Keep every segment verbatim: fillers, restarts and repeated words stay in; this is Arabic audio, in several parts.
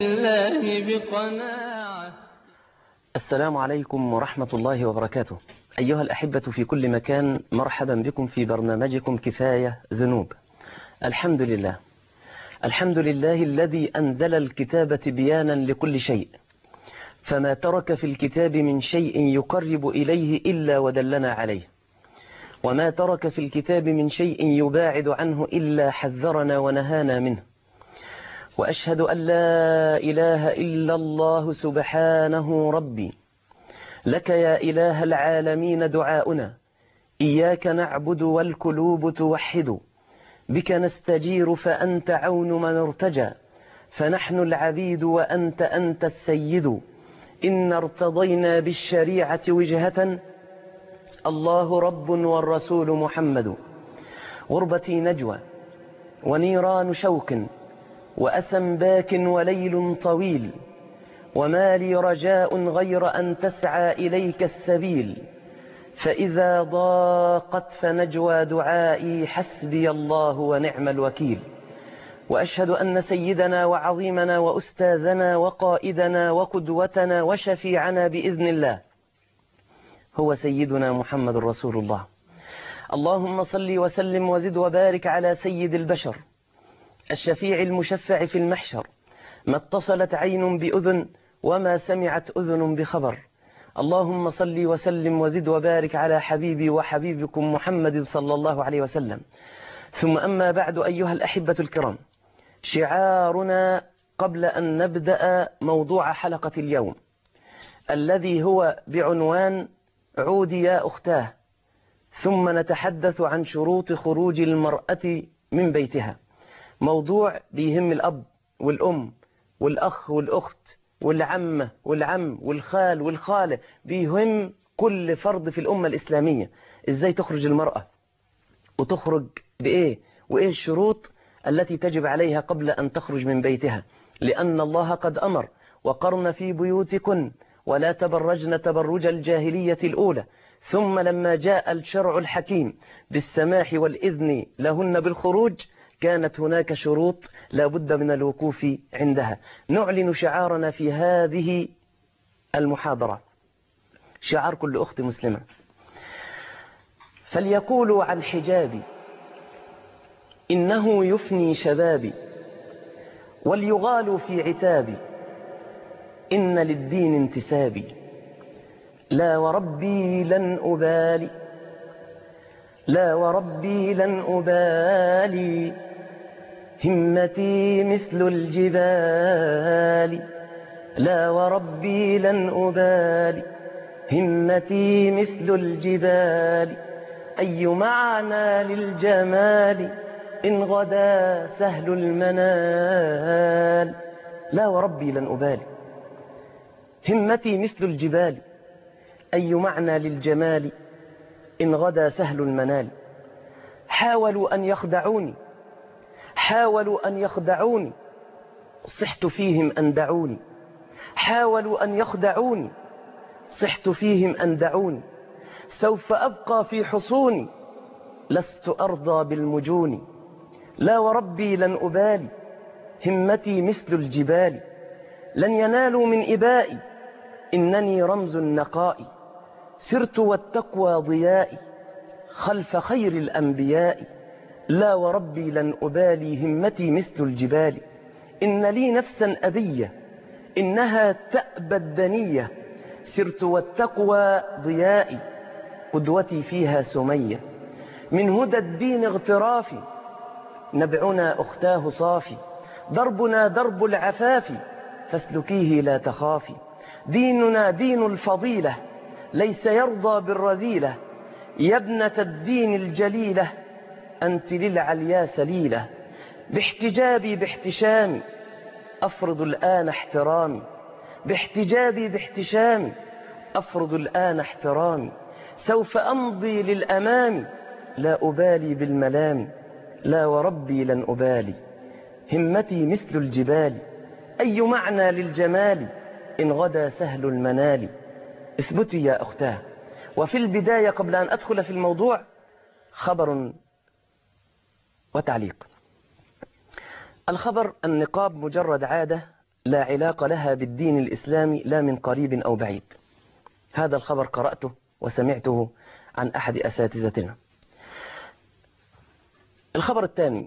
الله بقناعة. السلام عليكم ورحمة الله وبركاته. أيها الأحبة في كل مكان، مرحبا بكم في برنامجكم كفاية ذنوب. الحمد لله الحمد لله الذي أنزل الكتاب تبيانا لكل شيء، فما ترك في الكتاب من شيء يقرب إليه إلا ودلنا عليه، وما ترك في الكتاب من شيء يباعد عنه إلا حذرنا ونهانا منه. وأشهد أن لا إله إلا الله سبحانه ربي، لك يا إله العالمين دعاؤنا، إياك نعبد والقلوب توحد، بك نستجير فأنت عون من ارتجى، فنحن العبيد وأنت أنت السيد. إن ارتضينا بالشريعة وجهة، الله رب والرسول محمد. غربتي نجوى ونيران شوق وأسم باك وليل طويل، وما لي رجاء غير أن تسعى إليك السبيل، فإذا ضاقت فنجوى دعائي حسبي الله ونعم الوكيل. وأشهد أن سيدنا وعظيمنا وأستاذنا وقائدنا وقدوتنا وشفيعنا بإذن الله هو سيدنا محمد رسول الله. اللهم صل وسلم وزد وبارك على سيد البشر، الشفيع المشفع في المحشر، ما اتصلت عين بأذن وما سمعت أذن بخبر. اللهم صل وسلم وزد وبارك على حبيبي وحبيبكم محمد صلى الله عليه وسلم. ثم أما بعد، أيها الأحبة الكرام، شعارنا قبل أن نبدأ موضوع حلقة اليوم الذي هو بعنوان عودي يا أختاه، ثم نتحدث عن شروط خروج المرأة من بيتها. موضوع بيهم الأب والأم والأخ والأخت والعمة والعم والخال والخالة، بيهم كل فرد في الأمة الإسلامية. إزاي تخرج المرأة وتخرج بإيه، وإيه الشروط التي تجب عليها قبل أن تخرج من بيتها، لأن الله قد أمر: وقرن في بيوتكن ولا تبرجن تبرج الجاهلية الأولى. ثم لما جاء الشرع الحكيم بالسماح والإذن لهن بالخروج، كانت هناك شروط لا بد من الوقوف عندها. نعلن شعارنا في هذه المحاضرة، شعار كل أخت مسلمة: فليقولوا عن حجابي إنه يفني شبابي، وليغالوا في عتابي إن للدين انتسابي. لا وربي لن أبالي لا وربي لن أبالي، همتي مثل الجبال. لا وربي لن أبالي، همتي مثل الجبال. أي معنى للجمال إن غدا سهل المنال. لا وربي لن أبالي، همتي مثل الجبال. أي معنى للجمال إن غدا سهل المنال. حاولوا أن يخدعوني حاولوا أن يخدعوني صحت فيهم أن دعوني. حاولوا أن يخدعوني صحت فيهم أن دعوني. سوف أبقى في حصوني لست أرضى بالمجون. لا وربي لن أبالي، همتي مثل الجبال. لن ينالوا من إبائي إنني رمز النقاء. سرت والتقوى ضيائي خلف خير الأنبياء. لا وربي لن أبالي، همتي مثل الجبال. إن لي نفسا أبية إنها تأبى الدنية. سرت والتقوى ضيائي قدوتي فيها سمية. من هدى الدين اغترافي نبعنا أختاه صافي. دربنا درب العفاف فاسلكيه لا تخافي. ديننا دين الفضيلة ليس يرضى بالرذيلة. يا ابنة الدين الجليلة أنت للعليا سليلة. باحتجابي باحتشامي أفرض الآن احترامي. باحتجابي باحتشامي أفرض الآن احترامي. سوف أمضي للأمام لا أبالي بالملام. لا وربي لن أبالي، همتي مثل الجبال. أي معنى للجمال إن غدا سهل المنال. اثبتي يا أختاه. وفي البداية قبل أن أدخل في الموضوع خبر وتعليق. الخبر: النقاب مجرد عادة لا علاقة لها بالدين الإسلامي لا من قريب أو بعيد. هذا الخبر قرأته وسمعته عن أحد أساتذتنا. الخبر الثاني،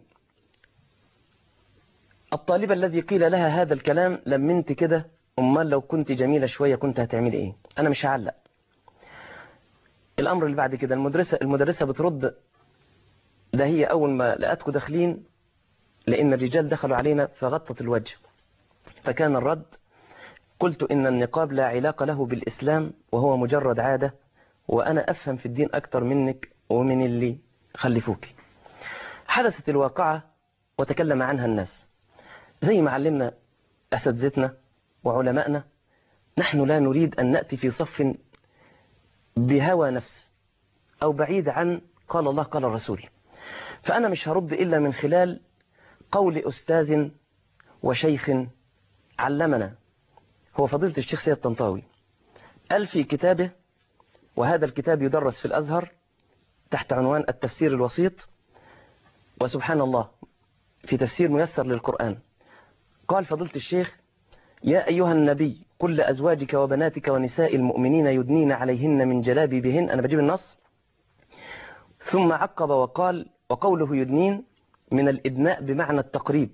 الطالبة الذي قيل لها هذا الكلام لما انت كده أمال لو كنت جميلة شوية كنت هتعملي إيه؟ أنا مش هعلق. الأمر اللي بعد كده، المدرسة المدرسة بترد، ده هي أول ما لقتكم داخلين لأن الرجال دخلوا علينا فغطت الوجه، فكان الرد: قلت إن النقاب لا علاقة له بالإسلام وهو مجرد عادة، وأنا أفهم في الدين أكتر منك ومن اللي خلفوك. حدثت الواقعة وتكلم عنها الناس، زي ما علمنا أساتذتنا وعلمائنا، نحن لا نريد أن نأتي في صف بهوى نفس أو بعيد عن قال الله قال الرسول. فأنا مش هرد إلا من خلال قول أستاذ وشيخ علمنا، هو فضيلة الشيخ سيد طنطاوي، قال في كتابه، وهذا الكتاب يدرس في الأزهر تحت عنوان التفسير الوسيط، وسبحان الله في تفسير ميسر للقرآن، قال فضيلة الشيخ: يا أيها النبي قل لأزواجك وبناتك ونساء المؤمنين يدنين عليهن من جلابيبهن. أنا بجيب النص. ثم عقب وقال: وقوله يدنين من الإدناء بمعنى التقريب،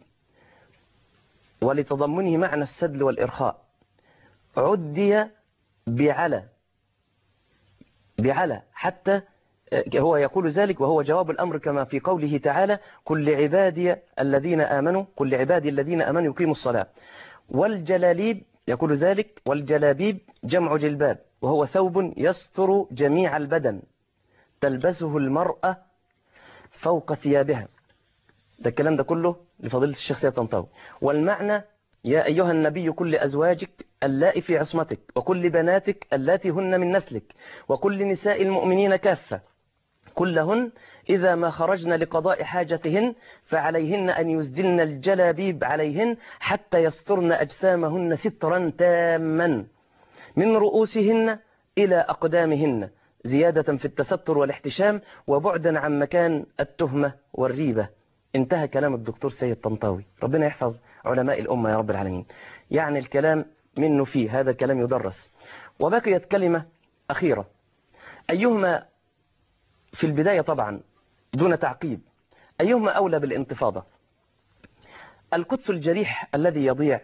ولتضمنه معنى السدل والإرخاء، عدي بعلى بعلى حتى هو يقول ذلك، وهو جواب الأمر كما في قوله تعالى: كل عبادي الذين آمنوا كل عبادي الذين آمنوا يقيموا الصلاة. والجلاليب يقول ذلك، والجلابيب جمع جلباب، وهو ثوب يستر جميع البدن تلبسه المرأة فوق ثيابها. ده الكلام ده كله لفضيلة الشيخ سيد طنطاوي. والمعنى: يا أيها النبي كل أزواجك اللائي في عصمتك وكل بناتك اللاتي هن من نسلك وكل نساء المؤمنين كافة كلهن إذا ما خرجن لقضاء حاجتهن فعليهن أن يسدلن الجلابيب عليهن حتى يسترن أجسامهن سترا تاما من رؤوسهن إلى أقدامهن، زيادة في التستر والاحتشام وبعدا عن مكان التهمة والريبة. انتهى كلام الدكتور سيد طنطاوي، ربنا يحفظ علماء الأمة يا رب العالمين. يعني الكلام منه فيه، هذا الكلام يدرس. وبقيت كلمة أخيرة، أيهما في البداية طبعا دون تعقيب، أيهما أولى بالانتفاضة؟ القدس الجريح الذي يضيع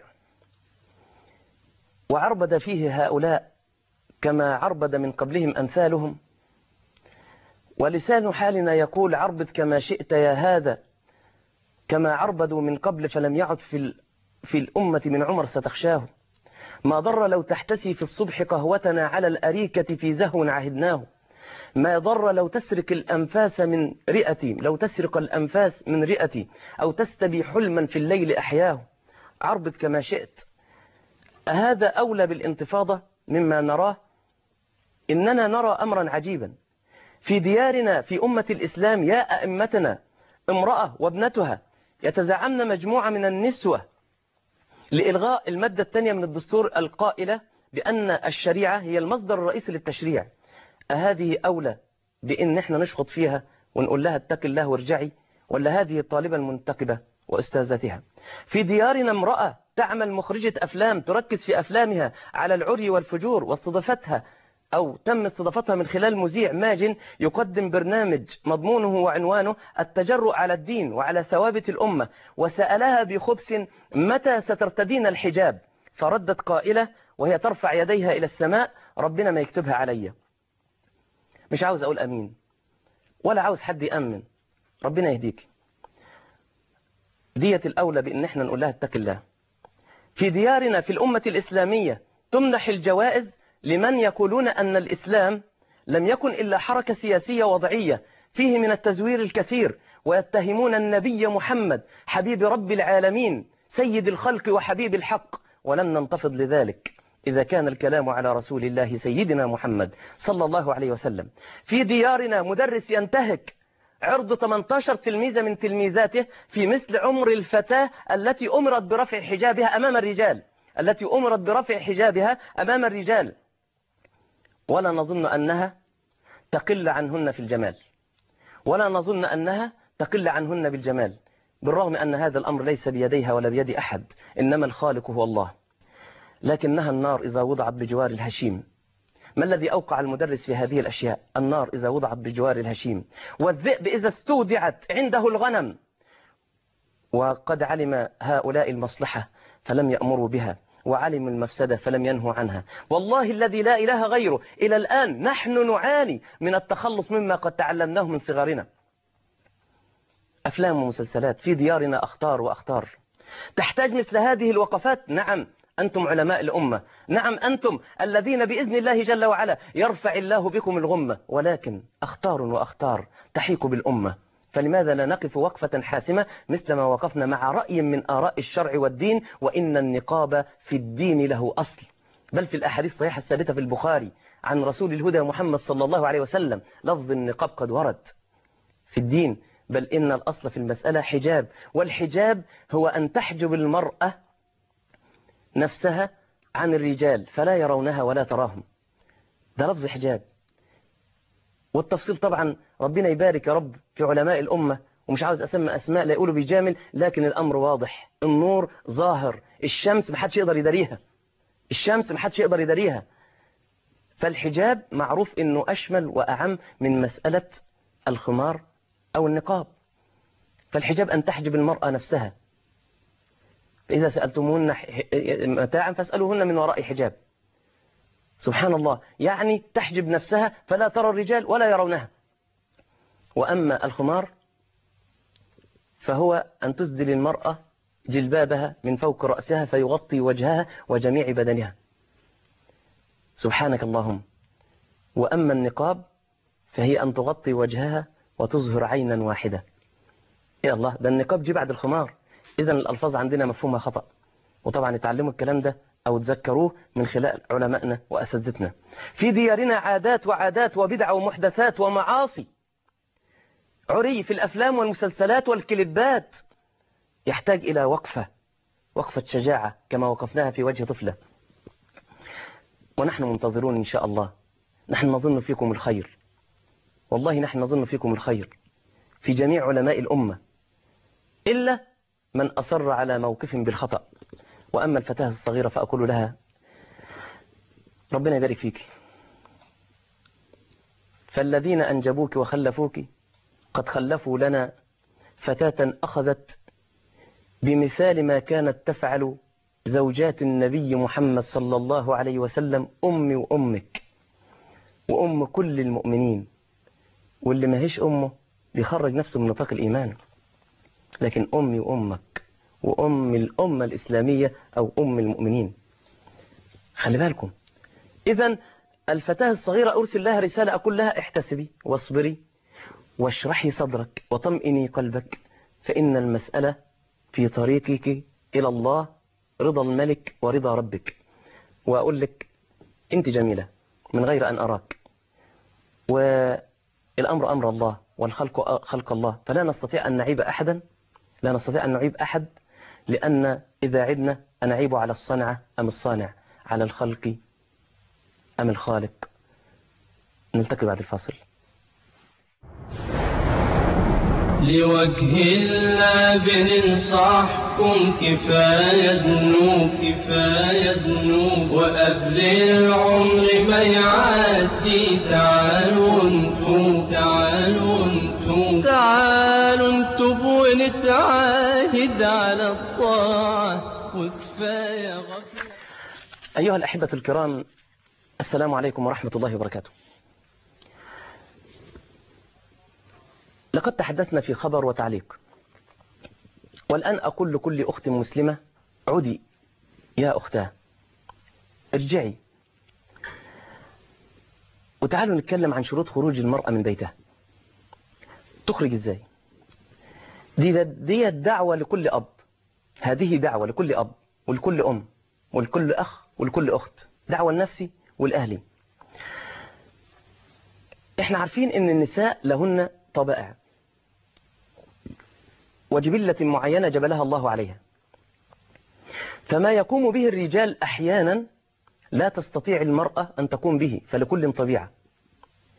وعربد فيه هؤلاء كما عربد من قبلهم أمثالهم، ولسان حالنا يقول: عربد كما شئت يا هذا كما عربدوا من قبل فلم يعد في في الأمة من عمر ستخشاه. ما ضر لو تحتسي في الصبح قهوتنا على الأريكة في زهو عهدناه. ما ضر لو تسرق الأنفاس من رئتي لو تسرق الأنفاس من رئتي أو تستبي حلما في الليل أحياه. عربد كما شئت. هذا أولى بالانتفاضة مما نراه. إننا نرى أمرا عجيبا في ديارنا في أمة الإسلام، يا أئمتنا، امرأة وابنتها يتزعمن مجموعة من النسوة لإلغاء المادة الثانية من الدستور القائلة بأن الشريعة هي المصدر الرئيسي للتشريع. أهذه أولى بأن احنا نشخط فيها ونقول لها اتق الله وارجعي، ولا هذه الطالبة المنتقبة وأستاذتها؟ في ديارنا امرأة تعمل مخرجة أفلام تركز في أفلامها على العري والفجور، واستضافتها أو تم استضافتها من خلال مذيع ماجن يقدم برنامج مضمونه وعنوانه التجرؤ على الدين وعلى ثوابت الأمة، وسألها بخبث: متى سترتدين الحجاب؟ فردت قائلة وهي ترفع يديها إلى السماء: ربنا ما يكتبها عليا. مش عاوز أقول أمين ولا عاوز حد يأمن، ربنا يهديك. دية الأولى بأن احنا نقول لها اتق الله. في ديارنا في الأمة الإسلامية تمنح الجوائز لمن يقولون أن الإسلام لم يكن إلا حركة سياسية وضعية فيه من التزوير الكثير، ويتهمون النبي محمد حبيب رب العالمين سيد الخلق وحبيب الحق، ولم ننتفض لذلك إذا كان الكلام على رسول الله سيدنا محمد صلى الله عليه وسلم. في ديارنا مدرس ينتهك عرض ثمانية عشر تلميذة من تلميذاته في مثل عمر الفتاة التي أمرت برفع حجابها أمام الرجال التي أمرت برفع حجابها أمام الرجال، ولا نظن أنها تقل عنهن في الجمال، ولا نظن أنها تقل عنهن بالجمال. بالرغم أن هذا الأمر ليس بيديها ولا بيد أحد، إنما الخالق هو الله. لكنها النار إذا وضعت بجوار الهشيم. ما الذي أوقع المدرس في هذه الأشياء؟ النار إذا وضعت بجوار الهشيم، والذئب إذا استودعت عنده الغنم، وقد علم هؤلاء المصلحة فلم يأمروا بها، وعلم المفسدة فلم ينهوا عنها. والله الذي لا إله غيره، إلى الآن نحن نعاني من التخلص مما قد تعلمناه من صغرنا. أفلام ومسلسلات في ديارنا أخطار وأخطار، تحتاج مثل هذه الوقفات. نعم أنتم علماء الأمة، نعم أنتم الذين بإذن الله جل وعلا يرفع الله بكم الغمة، ولكن أخطار وأخطار تحيك بالأمة. فلماذا لا نقف وقفة حاسمة مثل ما وقفنا مع رأي من آراء الشرع والدين؟ وإن النقاب في الدين له أصل، بل في الأحاديث الصحيحة الثابتة في البخاري عن رسول الهدى محمد صلى الله عليه وسلم لفظ النقاب قد ورد في الدين. بل إن الأصل في المسألة حجاب، والحجاب هو أن تحجب المرأة نفسها عن الرجال فلا يرونها ولا تراهم، ده لفظ حجاب. والتفصيل طبعا ربنا يبارك يا رب في علماء الأمة، ومش عاوز أسمى أسماء لا يقولوا بيجامل، لكن الأمر واضح، النور ظاهر، الشمس محدش يقدر يداريها، الشمس محدش يقدر يداريها. فالحجاب معروف إنه أشمل وأعم من مسألة الخمار أو النقاب. فالحجاب أن تحجب المرأة نفسها، إذا سألتموهن متاعا فاسألوهن من وراء حجاب. سبحان الله، يعني تحجب نفسها فلا ترى الرجال ولا يرونها. وأما الخمار فهو أن تسدل المرأة جلبابها من فوق رأسها فيغطي وجهها وجميع بدنها. سبحانك اللهم. وأما النقاب فهي أن تغطي وجهها وتظهر عينا واحدة. يا الله، ده النقاب جي بعد الخمار. إذن الألفاظ عندنا مفهومها خطأ، وطبعا يتعلموا الكلام ده أو تذكروه من خلال علمائنا وأساتذتنا. في ديارنا عادات وعادات وبدع ومحدثات ومعاصي، عري في الأفلام والمسلسلات والكليبات، يحتاج إلى وقفة، وقفة شجاعة كما وقفناها في وجه طفلة. ونحن منتظرون إن شاء الله. نحن نظن فيكم الخير، والله نحن نظن فيكم الخير في جميع علماء الأمة، إلا من أصر على موقف بالخطأ. وأما الفتاة الصغيرة فأقول لها ربنا يبارك فيك، فالذين أنجبوك وخلفوك قد خلفوا لنا فتاة أخذت بمثال ما كانت تفعل زوجات النبي محمد صلى الله عليه وسلم، أمي وأمك وأم كل المؤمنين. واللي ما هيش أمه بيخرج نفسه من نطاق الإيمان. لكن أمي وأمك وأم الأمة الإسلامية أو أم المؤمنين، خلي بالكم. إذن الفتاة الصغيرة أرسل لها رسالة أقول لها احتسبي واصبري واشرحي صدرك وطمئني قلبك، فإن المسألة في طريقك إلى الله رضا الملك ورضا ربك. وأقول لك أنت جميلة من غير أن أراك، والأمر أمر الله والخلق خلق الله، فلا نستطيع أن نعيب أحدا، لا نستطيع أن نعيب أحد، لأن إذا عبنا أنعيب على الصنعة أم الصانع، على الخلق أم الخالق. نلتقي بعد الفاصل. لوجه الله بننصحكم كفاية ذنوب كفاية ذنوب، وقبل العمر ما يعدي تعالوا انتم تعالوا انتم تعالوا انتم ونتعاهد على الطاعة وكفاية غفلة. أيها الأحبة الكرام، السلام عليكم ورحمة الله وبركاته. لقد تحدثنا في خبر وتعليق، والآن أقول لكل أخت مسلمة عدي يا أختاه، ارجعي وتعالوا نتكلم عن شروط خروج المرأة من بيتها. تخرج إزاي؟ دي, دي الدعوة لكل أب، هذه دعوة لكل أب ولكل أم ولكل أخ ولكل أخت، دعوة لنفسي والأهلي. إحنا عارفين إن النساء لهن طبائع وجبلة معينة جبلها الله عليها، فما يقوم به الرجال أحيانا لا تستطيع المرأة أن تقوم به، فلكل طبيعة.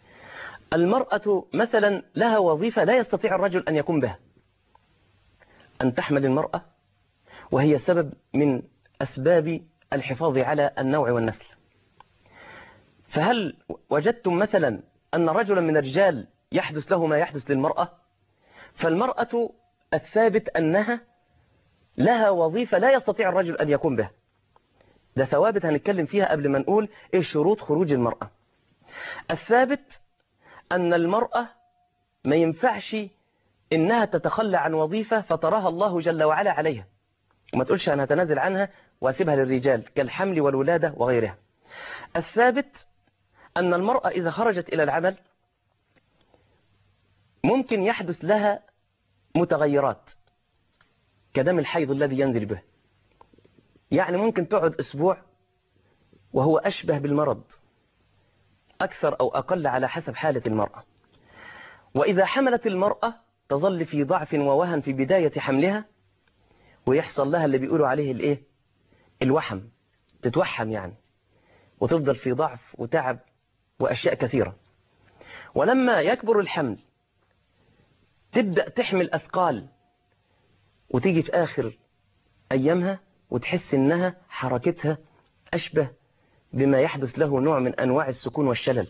المرأة مثلا لها وظيفة لا يستطيع الرجل أن يقوم بها، أن تحمل المرأة، وهي سبب من أسباب الحفاظ على النوع والنسل. فهل وجدتم مثلا أن رجلا من الرجال يحدث له ما يحدث للمرأة؟ فالمرأة الثابت أنها لها وظيفة لا يستطيع الرجل أن يقوم بها. ده ثوابت هنتكلم فيها قبل ما نقول إيه شروط خروج المرأة. الثابت أن المرأة ما ينفعش إنها تتخلى عن وظيفة فتراها الله جل وعلا عليها، وما تقولش أنا هتنازل عنها وأسيبها للرجال كالحمل والولادة وغيرها. الثابت أن المرأة إذا خرجت إلى العمل ممكن يحدث لها متغيرات كدم الحيض الذي ينزل به، يعني ممكن تقعد أسبوع وهو أشبه بالمرض أكثر أو أقل على حسب حالة المرأة. وإذا حملت المرأة تظل في ضعف ووهن في بداية حملها، ويحصل لها اللي بيقولوا عليه الإيه؟ الوحم، تتوحم يعني، وتفضل في ضعف وتعب وأشياء كثيرة. ولما يكبر الحمل تبدأ تحمل أثقال، وتيجي في آخر أيامها وتحس إنها حركتها أشبه بما يحدث له نوع من أنواع السكون والشلل،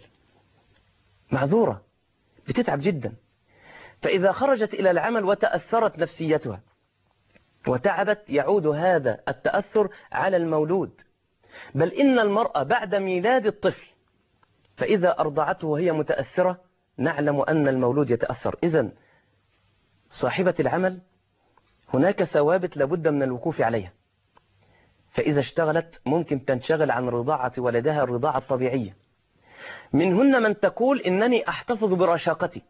معذورة، بتتعب جدا. فإذا خرجت إلى العمل وتأثرت نفسيتها وتعبت يعود هذا التأثر على المولود. بل إن المرأة بعد ميلاد الطفل فإذا أرضعته وهي متأثرة نعلم أن المولود يتأثر. إذن صاحبة العمل هناك ثوابت لابد من الوقوف عليها، فإذا اشتغلت ممكن تنشغل عن رضاعة ولدها الرضاعة الطبيعية. منهن من تقول إنني أحتفظ برشاقتي.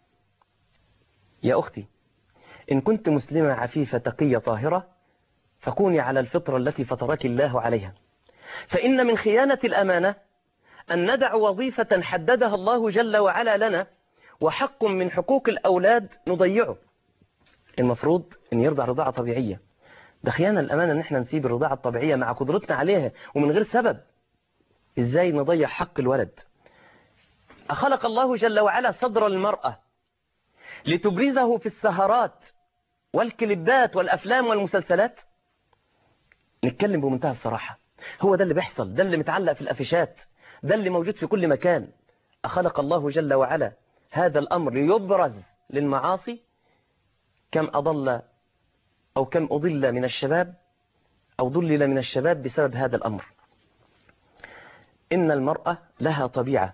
يا أختي، إن كنت مسلمة عفيفة تقية طاهرة فكوني على الفطرة التي فطرك الله عليها. فإن من خيانة الأمانة أن ندع وظيفة حددها الله جل وعلا لنا وحق من حقوق الأولاد نضيعه. المفروض أن يرضع رضاعة طبيعية. ده خيانة الأمانة أن احنا نسيب الرضاعة الطبيعية مع قدرتنا عليها ومن غير سبب. إزاي نضيع حق الولد؟ أخلق الله جل وعلا صدر المرأة لتبرزه في السهرات والكليبات والأفلام والمسلسلات؟ نتكلم بمنتهى الصراحة، هو ده اللي بيحصل، ده اللي متعلق في الأفيشات، ده اللي موجود في كل مكان. أخلق الله جل وعلا هذا الأمر ليبرز للمعاصي. كم أضل أو كم أضل من الشباب أو ضلل من الشباب بسبب هذا الأمر. إن المرأة لها طبيعة،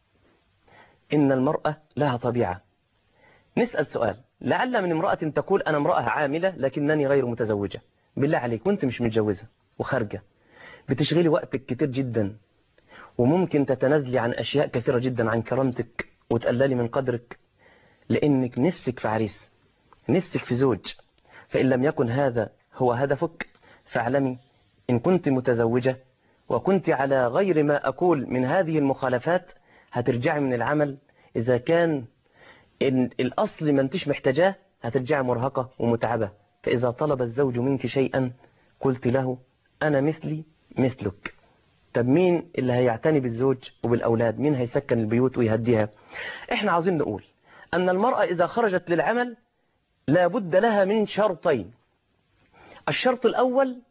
إن المرأة لها طبيعة. نسأل سؤال، لعل من امرأة تقول أنا امرأة عاملة لكنني غير متزوجة. بالله عليك، وانت مش متجوزة وخارجة بتشغلي وقتك كتير جدا، وممكن تتنازلي عن أشياء كثيرة جدا عن كرامتك وتقللي من قدرك لأنك نفسك في عريس، نفسك في زوج. فإن لم يكن هذا هو هدفك فاعلمي إن كنت متزوجة وكنت على غير ما أقول من هذه المخالفات هترجعي من العمل. إذا كان إن الأصل ما انتش محتاجاه هترجعي مرهقة ومتعبة. فإذا طلب الزوج منك شيئا قلت له أنا مثلي مثلك. طب مين اللي هيعتني بالزوج وبالأولاد؟ مين هيسكن البيوت ويهديها؟ إحنا عاوزين نقول أن المرأة إذا خرجت للعمل لا بد لها من شرطين. الشرط الأول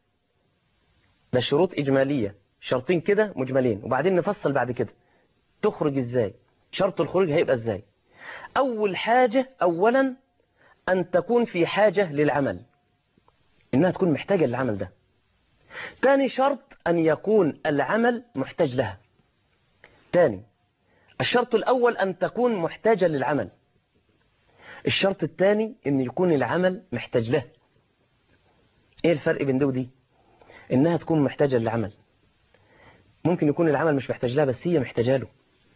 ده شروط إجمالية، شرطين كده مجملين وبعدين نفصل بعد كده تخرج إزاي، شرط الخروج هيبقى إزاي. أول حاجة أولا أن تكون في حاجة للعمل، إنها تكون محتاجة للعمل ده. تاني شرط أن يكون العمل محتاج لها. تاني، الشرط الأول أن تكون محتاجة للعمل. الشرط الثاني أن يكون العمل محتاج له. إيه الفرق بين ده ودي؟ إنها تكون محتاجة للعمل. ممكن يكون العمل مش محتاج لها بس هي محتاجة له.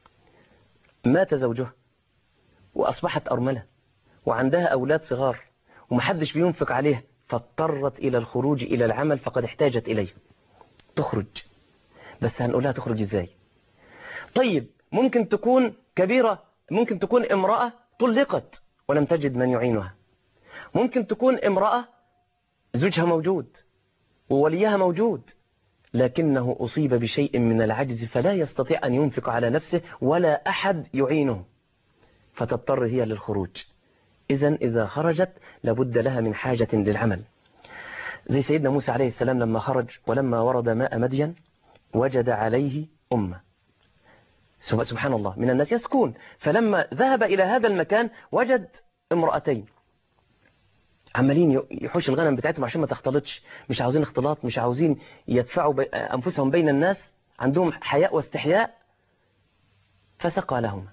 مات زوجها وأصبحت أرملة وعندها أولاد صغار ومحدش بينفق عليها، فاضطرت إلى الخروج إلى العمل فقد احتاجت إليه. تخرج، بس هنقولها تخرج إزاي. طيب ممكن تكون كبيرة، ممكن تكون امرأة طلقت ولم تجد من يعينها. ممكن تكون امرأة زوجها موجود ووليها موجود لكنه أصيب بشيء من العجز فلا يستطيع أن ينفق على نفسه ولا أحد يعينه، فتضطر هي للخروج. إذن إذا خرجت لابد لها من حاجة للعمل. زي سيدنا موسى عليه السلام لما خرج ولما ورد ماء مدين وجد عليه أمة. سبحان الله، من الناس يسكون، فلما ذهب إلى هذا المكان وجد امرأتين عمالين يحوش الغنم بتاعتهم عشان ما تختلطش، مش عاوزين اختلاط، مش عاوزين يدفعوا أنفسهم بين الناس، عندهم حياء واستحياء، فسقى لهما.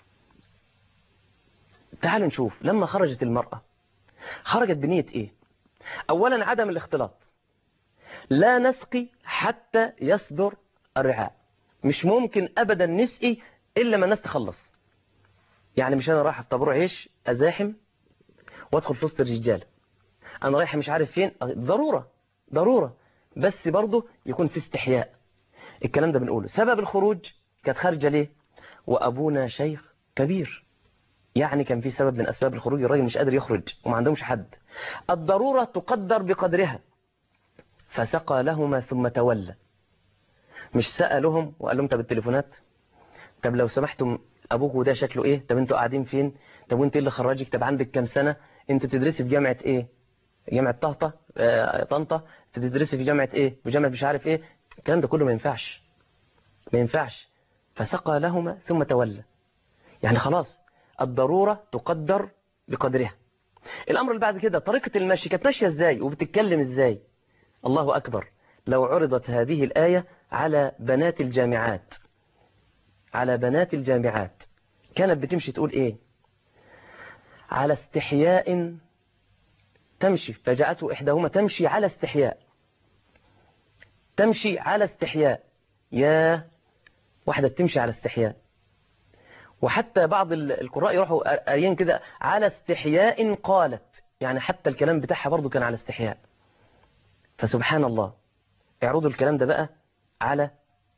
تعالوا نشوف لما خرجت المرأة خرجت بنية إيه؟ أولا عدم الاختلاط، لا نسقي حتى يصدر الرعاء، مش ممكن أبدا نسقي إلا ما الناس تخلص. يعني مش أنا رايح في طابور عيش أزاحم وادخل في وسط الرجال، أنا رايح مش عارف فين، ضرورة ضرورة، بس برضه يكون في استحياء. الكلام ده بنقوله. سبب الخروج كانت خارجة ليه؟ وأبونا شيخ كبير، يعني كان في سبب من أسباب الخروج، الراجل مش قادر يخرج وما عندهمش حد. الضرورة تقدر بقدرها، فسقى لهما ثم تولى. مش سألهم وقال لهم طب التليفونات، طب لو سمحتم أبوك وده شكله إيه، طب أنتوا قاعدين فين، طب وأنت إيه اللي خرجك، طب عندك كام سنة، أنت بتدرسي في جامعة إيه، جامعة طهطة آه طنطا، بتدرسي في جامعة إيه، في جامعة مش عارف إيه. الكلام ده كله ما ينفعش ما ينفعش. فسقى لهما ثم تولى، يعني خلاص الضرورة تقدر بقدرها. الأمر اللي بعد كده طريقة المشي، كانت ماشية إزاي وبتتكلم إزاي؟ الله أكبر، لو عرضت هذه الآية على بنات الجامعات على بنات الجامعات كانت بتمشي تقول إيه؟ على استحياء تمشي، فجاءته إحداهما تمشي على استحياء، تمشي على استحياء، يا واحدة تمشي على استحياء. وحتى بعض القراء يروحوا قاريين كده على استحياء قالت، يعني حتى الكلام بتاعها برضو كان على استحياء. فسبحان الله، اعرضوا الكلام ده بقى على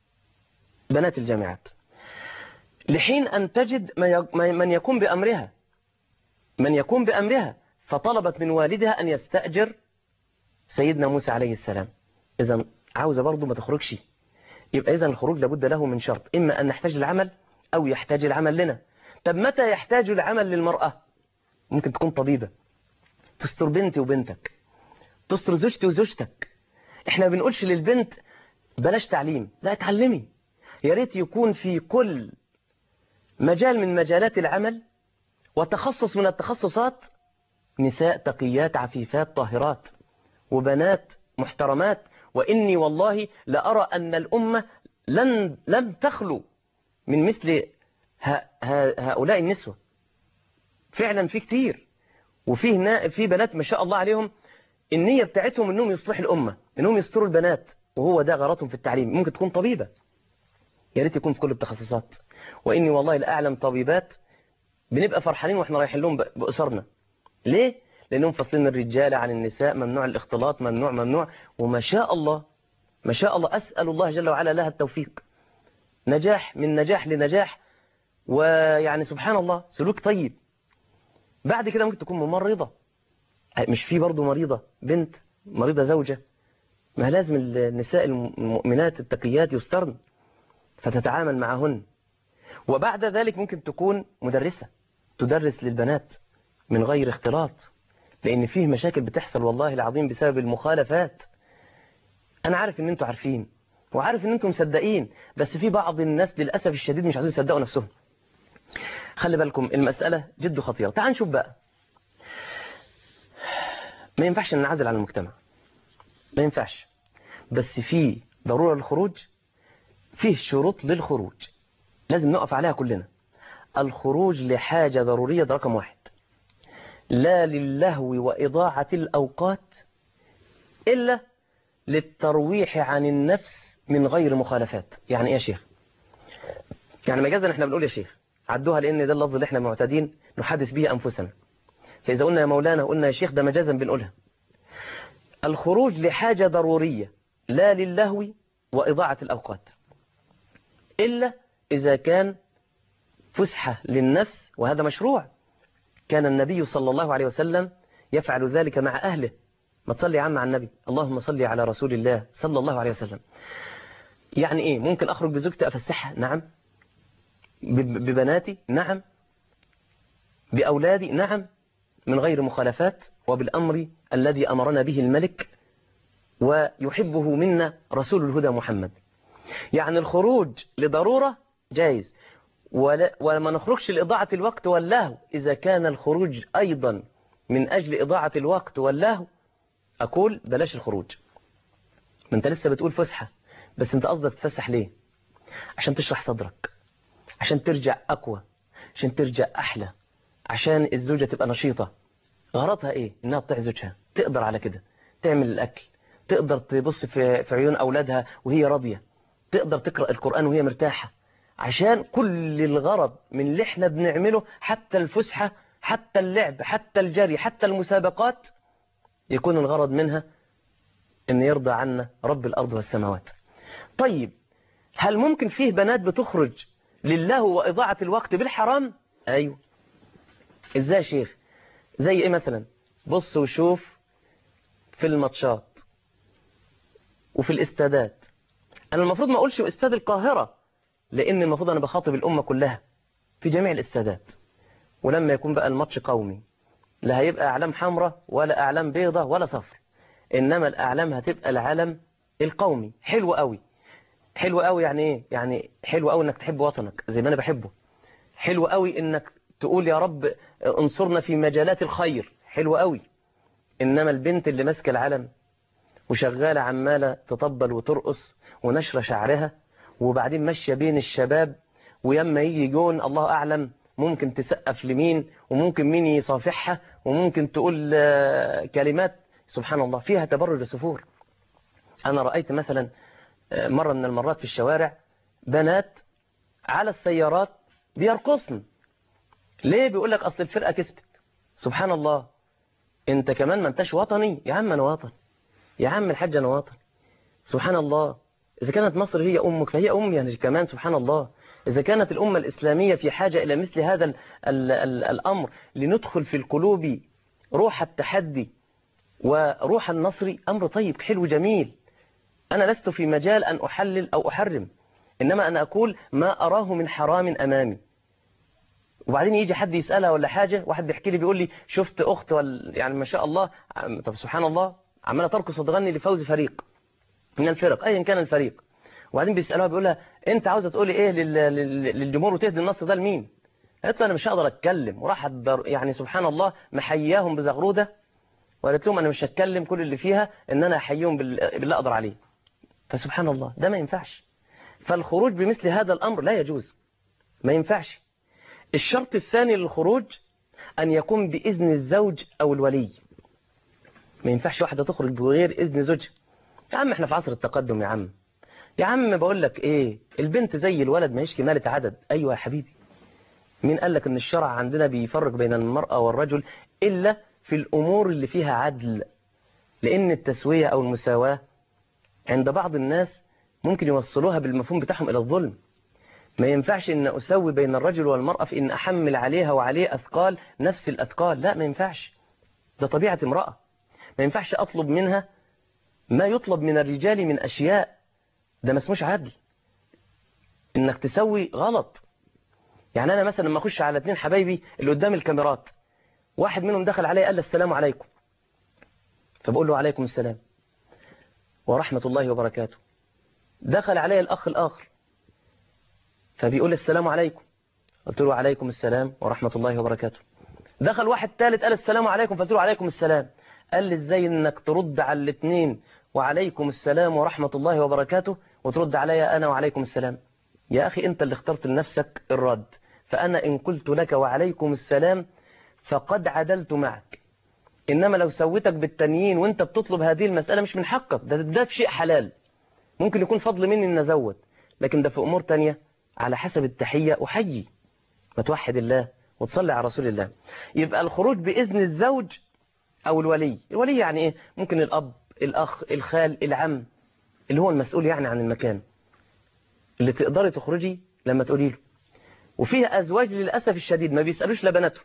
بنات الجامعات، لحين أن تجد من يقوم بأمرها من يقوم بأمرها فطلبت من والدها أن يستأجر سيدنا موسى عليه السلام. إذن عاوزة برضو ما تخرجش، يبقى إذن الخروج لابد له من شرط، إما أن نحتاج العمل أو يحتاج العمل لنا. طب متى يحتاج العمل للمرأة؟ ممكن تكون طبيبة تستر بنتي وبنتك، تستر زوجتي وزوجتك. احنا بنقولش للبنت بلاش تعليم، لا اتعلمي، يا ريت يكون في كل مجال من مجالات العمل وتخصص من التخصصات نساء تقيات عفيفات طاهرات وبنات محترمات. وإني والله لأرى أن الأمة لن لم تخلو من مثل هؤلاء النسوة. فعلا في كتير، وفيه في بنات ما شاء الله عليهم النية بتاعتهم انهم يصلحوا الأمة، انهم يستروا البنات، وهو ده غرضهم في التعليم. ممكن تكون طبيبة، يا ريت يكون في كل التخصصات. وإني والله لأعلم طبيبات بنبقى فرحانين واحنا رايحين لهم بأسرنا. ليه؟ لأنهم فصلين الرجال عن النساء، ممنوع الاختلاط، ممنوع ممنوع وما شاء الله ما شاء الله. أسأل الله جل وعلا لها التوفيق، نجاح من نجاح لنجاح، ويعني سبحان الله سلوك طيب. بعد كده ممكن تكون ممرضة، مش في برضو مريضة بنت، مريضة زوجة، ما لازم النساء المؤمنات التقيات يسترن فتتعامل معهن. وبعد ذلك ممكن تكون مدرسة تدرس للبنات من غير اختلاط، لأن فيه مشاكل بتحصل والله العظيم بسبب المخالفات. أنا عارف إن أنتوا عارفين وعارف إن أنتوا مصدقين، بس في بعض الناس للأسف الشديد مش عايزين يصدقوا نفسهم. خلي بالكم المسألة جد خطيرة. تعال نشوف بقى، ما ينفعش ننعزل عن المجتمع، ما ينفعش، بس في ضرورة للخروج، فيه شروط للخروج لازم نقف عليها كلنا. الخروج لحاجة ضرورية ده رقم واحد، لا للهو وإضاعة الأوقات إلا للترويح عن النفس من غير مخالفات. يعني إيه يا شيخ؟ يعني مجازا احنا بنقول يا شيخ عدوها، لأن ده اللفظ اللي احنا معتادين نحدث به أنفسنا، فإذا قلنا يا مولانا قلنا يا شيخ ده مجازا بنقولها. الخروج لحاجة ضرورية لا للهو وإضاعة الأوقات، إلا إذا كان فسحة للنفس، وهذا مشروع. كان النبي صلى الله عليه وسلم يفعل ذلك مع أهله. ما تصلي يا عم على النبي، اللهم صلي على رسول الله صلى الله عليه وسلم. يعني إيه؟ ممكن أخرج بزوجتي أفسحها؟ نعم. ببناتي؟ نعم. بأولادي؟ نعم، من غير مخالفات وبالأمر الذي أمرنا به الملك ويحبه منا رسول الهدى محمد. يعني الخروج لضرورة جائز، ولا وما نخرجش لإضاعة الوقت واللهو. إذا كان الخروج أيضا من أجل إضاعة الوقت واللهو أقول بلاش الخروج. ما أنت لسه بتقول فسحة، بس أنت قصدك تفسح ليه؟ عشان تشرح صدرك، عشان ترجع أقوى، عشان ترجع أحلى، عشان الزوجة تبقى نشيطة. غرضها إيه؟ إنها تطيع زوجها، تقدر على كده، تعمل الأكل، تقدر تبص في في عيون أولادها وهي راضية، تقدر تقرأ القرآن وهي مرتاحة. عشان كل الغرض من اللي احنا بنعمله، حتى الفسحة، حتى اللعب، حتى الجري، حتى المسابقات، يكون الغرض منها ان يرضى عنا رب الأرض والسماوات. طيب هل ممكن فيه بنات بتخرج للهو وإضاعة الوقت بالحرام؟ أيوه. إزاي يا شيخ؟ زي إيه مثلا؟ بص وشوف في الماتشات وفي الاستادات. أنا المفروض ما أقولش استاد القاهرة، لأن المفروض أنا بخاطب الأمة كلها في جميع الاستادات. ولما يكون بقى الماتش قومي، لا هيبقى أعلام حمراء ولا أعلام بيضة ولا صفر، إنما الأعلام هتبقى العلم القومي. حلو قوي. حلو قوي يعني إيه؟ يعني حلو قوي إنك تحب وطنك زي ما أنا بحبه. حلو قوي إنك تقول يا رب انصرنا في مجالات الخير. حلو قوي. إنما البنت اللي ماسكة العلم وشغالة عمالة تطبل وترقص ونشر شعرها، وبعدين ماشية بين الشباب، ويما يجي جون الله أعلم ممكن تسقف لمين، وممكن مين يصافحها، وممكن تقول كلمات سبحان الله فيها تبرج السفور. أنا رأيت مثلا مرة من المرات في الشوارع بنات على السيارات بيرقصن. ليه؟ بيقول لك أصل الفرقة كسبت. سبحان الله. انت كمان ما انتش وطني؟ يا عم أنا وطن، يا عم الحاج أنا وطن. سبحان الله. إذا كانت مصر هي أمك فهي أمي يعني كمان. سبحان الله. إذا كانت الأمة الإسلامية في حاجة إلى مثل هذا ال ال ال الأمر لندخل في القلوب روح التحدي وروح النصر، أمر طيب حلو جميل. أنا لست في مجال أن أحلل أو أحرم، إنما أنا أقول ما أراه من حرام أمامي. وبعدين يجي حد يسألها ولا حاجة، واحد بيحكي لي بيقول لي شفت أخت يعني ما شاء الله، طب سبحان الله، عمالة ترقص وتغني لفوز فريق من الفرق أيا كان الفريق. وبعدين بيسألوها بيقول لها أنت عاوزة تقولي إيه للجمهور وتهدي النص ده لمين؟ قالت له أنا مش هقدر أتكلم. وراحت يعني سبحان الله محياهم بزغرودة، وقالت لهم أنا مش هتكلم، كل اللي فيها إن أنا أحييهم باللي أقدر عليه. فسبحان الله ده ما ينفعش. فالخروج بمثل هذا الأمر لا يجوز، ما ينفعش. الشرط الثاني للخروج أن يكون بإذن الزوج أو الولي. ما ينفعش واحدة تخرج بغير إذن زوجها. يا عم احنا في عصر التقدم يا عم. يا عم بقول لك ايه، البنت زي الولد ما هيش كمالة عدد. ايوه يا حبيبي. مين قال لك ان الشرع عندنا بيفرق بين المرأة والرجل الا في الامور اللي فيها عدل؟ لان التسوية او المساواة عند بعض الناس ممكن يوصلوها بالمفهوم بتاعهم الى الظلم. ما ينفعش ان اسوي بين الرجل والمرأة في ان احمل عليها وعليه اثقال نفس الاثقال. لا ما ينفعش. ده طبيعة امرأة. ما ينفعش اطلب منها ما يطلب من الرجال من اشياء. ده ما اسموش عدل. انك تسوي غلط. يعني انا مثلا لما اخش على اتنين حبايبي اللي قدام الكاميرات، واحد منهم دخل علي قال لي السلام عليكم، فبقول له عليكم السلام ورحمة الله وبركاته. دخل علي الاخ الاخر فبيقول السلام عليكم، قلت له عليكم السلام ورحمة الله وبركاته. دخل واحد ثالث قال السلام عليكم، فقلت له عليكم السلام. قال لي ازاي انك ترد على الاثنين وعليكم السلام ورحمة الله وبركاته وترد عليا انا وعليكم السلام؟ يا اخي انت اللي اخترت لنفسك الرد، فانا ان قلت لك وعليكم السلام فقد عدلت معك. انما لو سويتك بالتانيين وانت بتطلب هذه المسألة مش من حقك. ده ده في شيء حلال ممكن يكون فضل مني ان ازود، لكن ده في امور تانية على حسب التحية احيي. ما توحد الله وتصلي على رسول الله. يبقى الخروج بإذن الزوج أو الولي. الولي يعني إيه؟ ممكن الأب، الأخ، الخال، العم، اللي هو المسؤول يعني عن المكان، اللي تقدري تخرجي لما تقولي له. وفيها أزواج للأسف الشديد ما بيسألوش لا بناته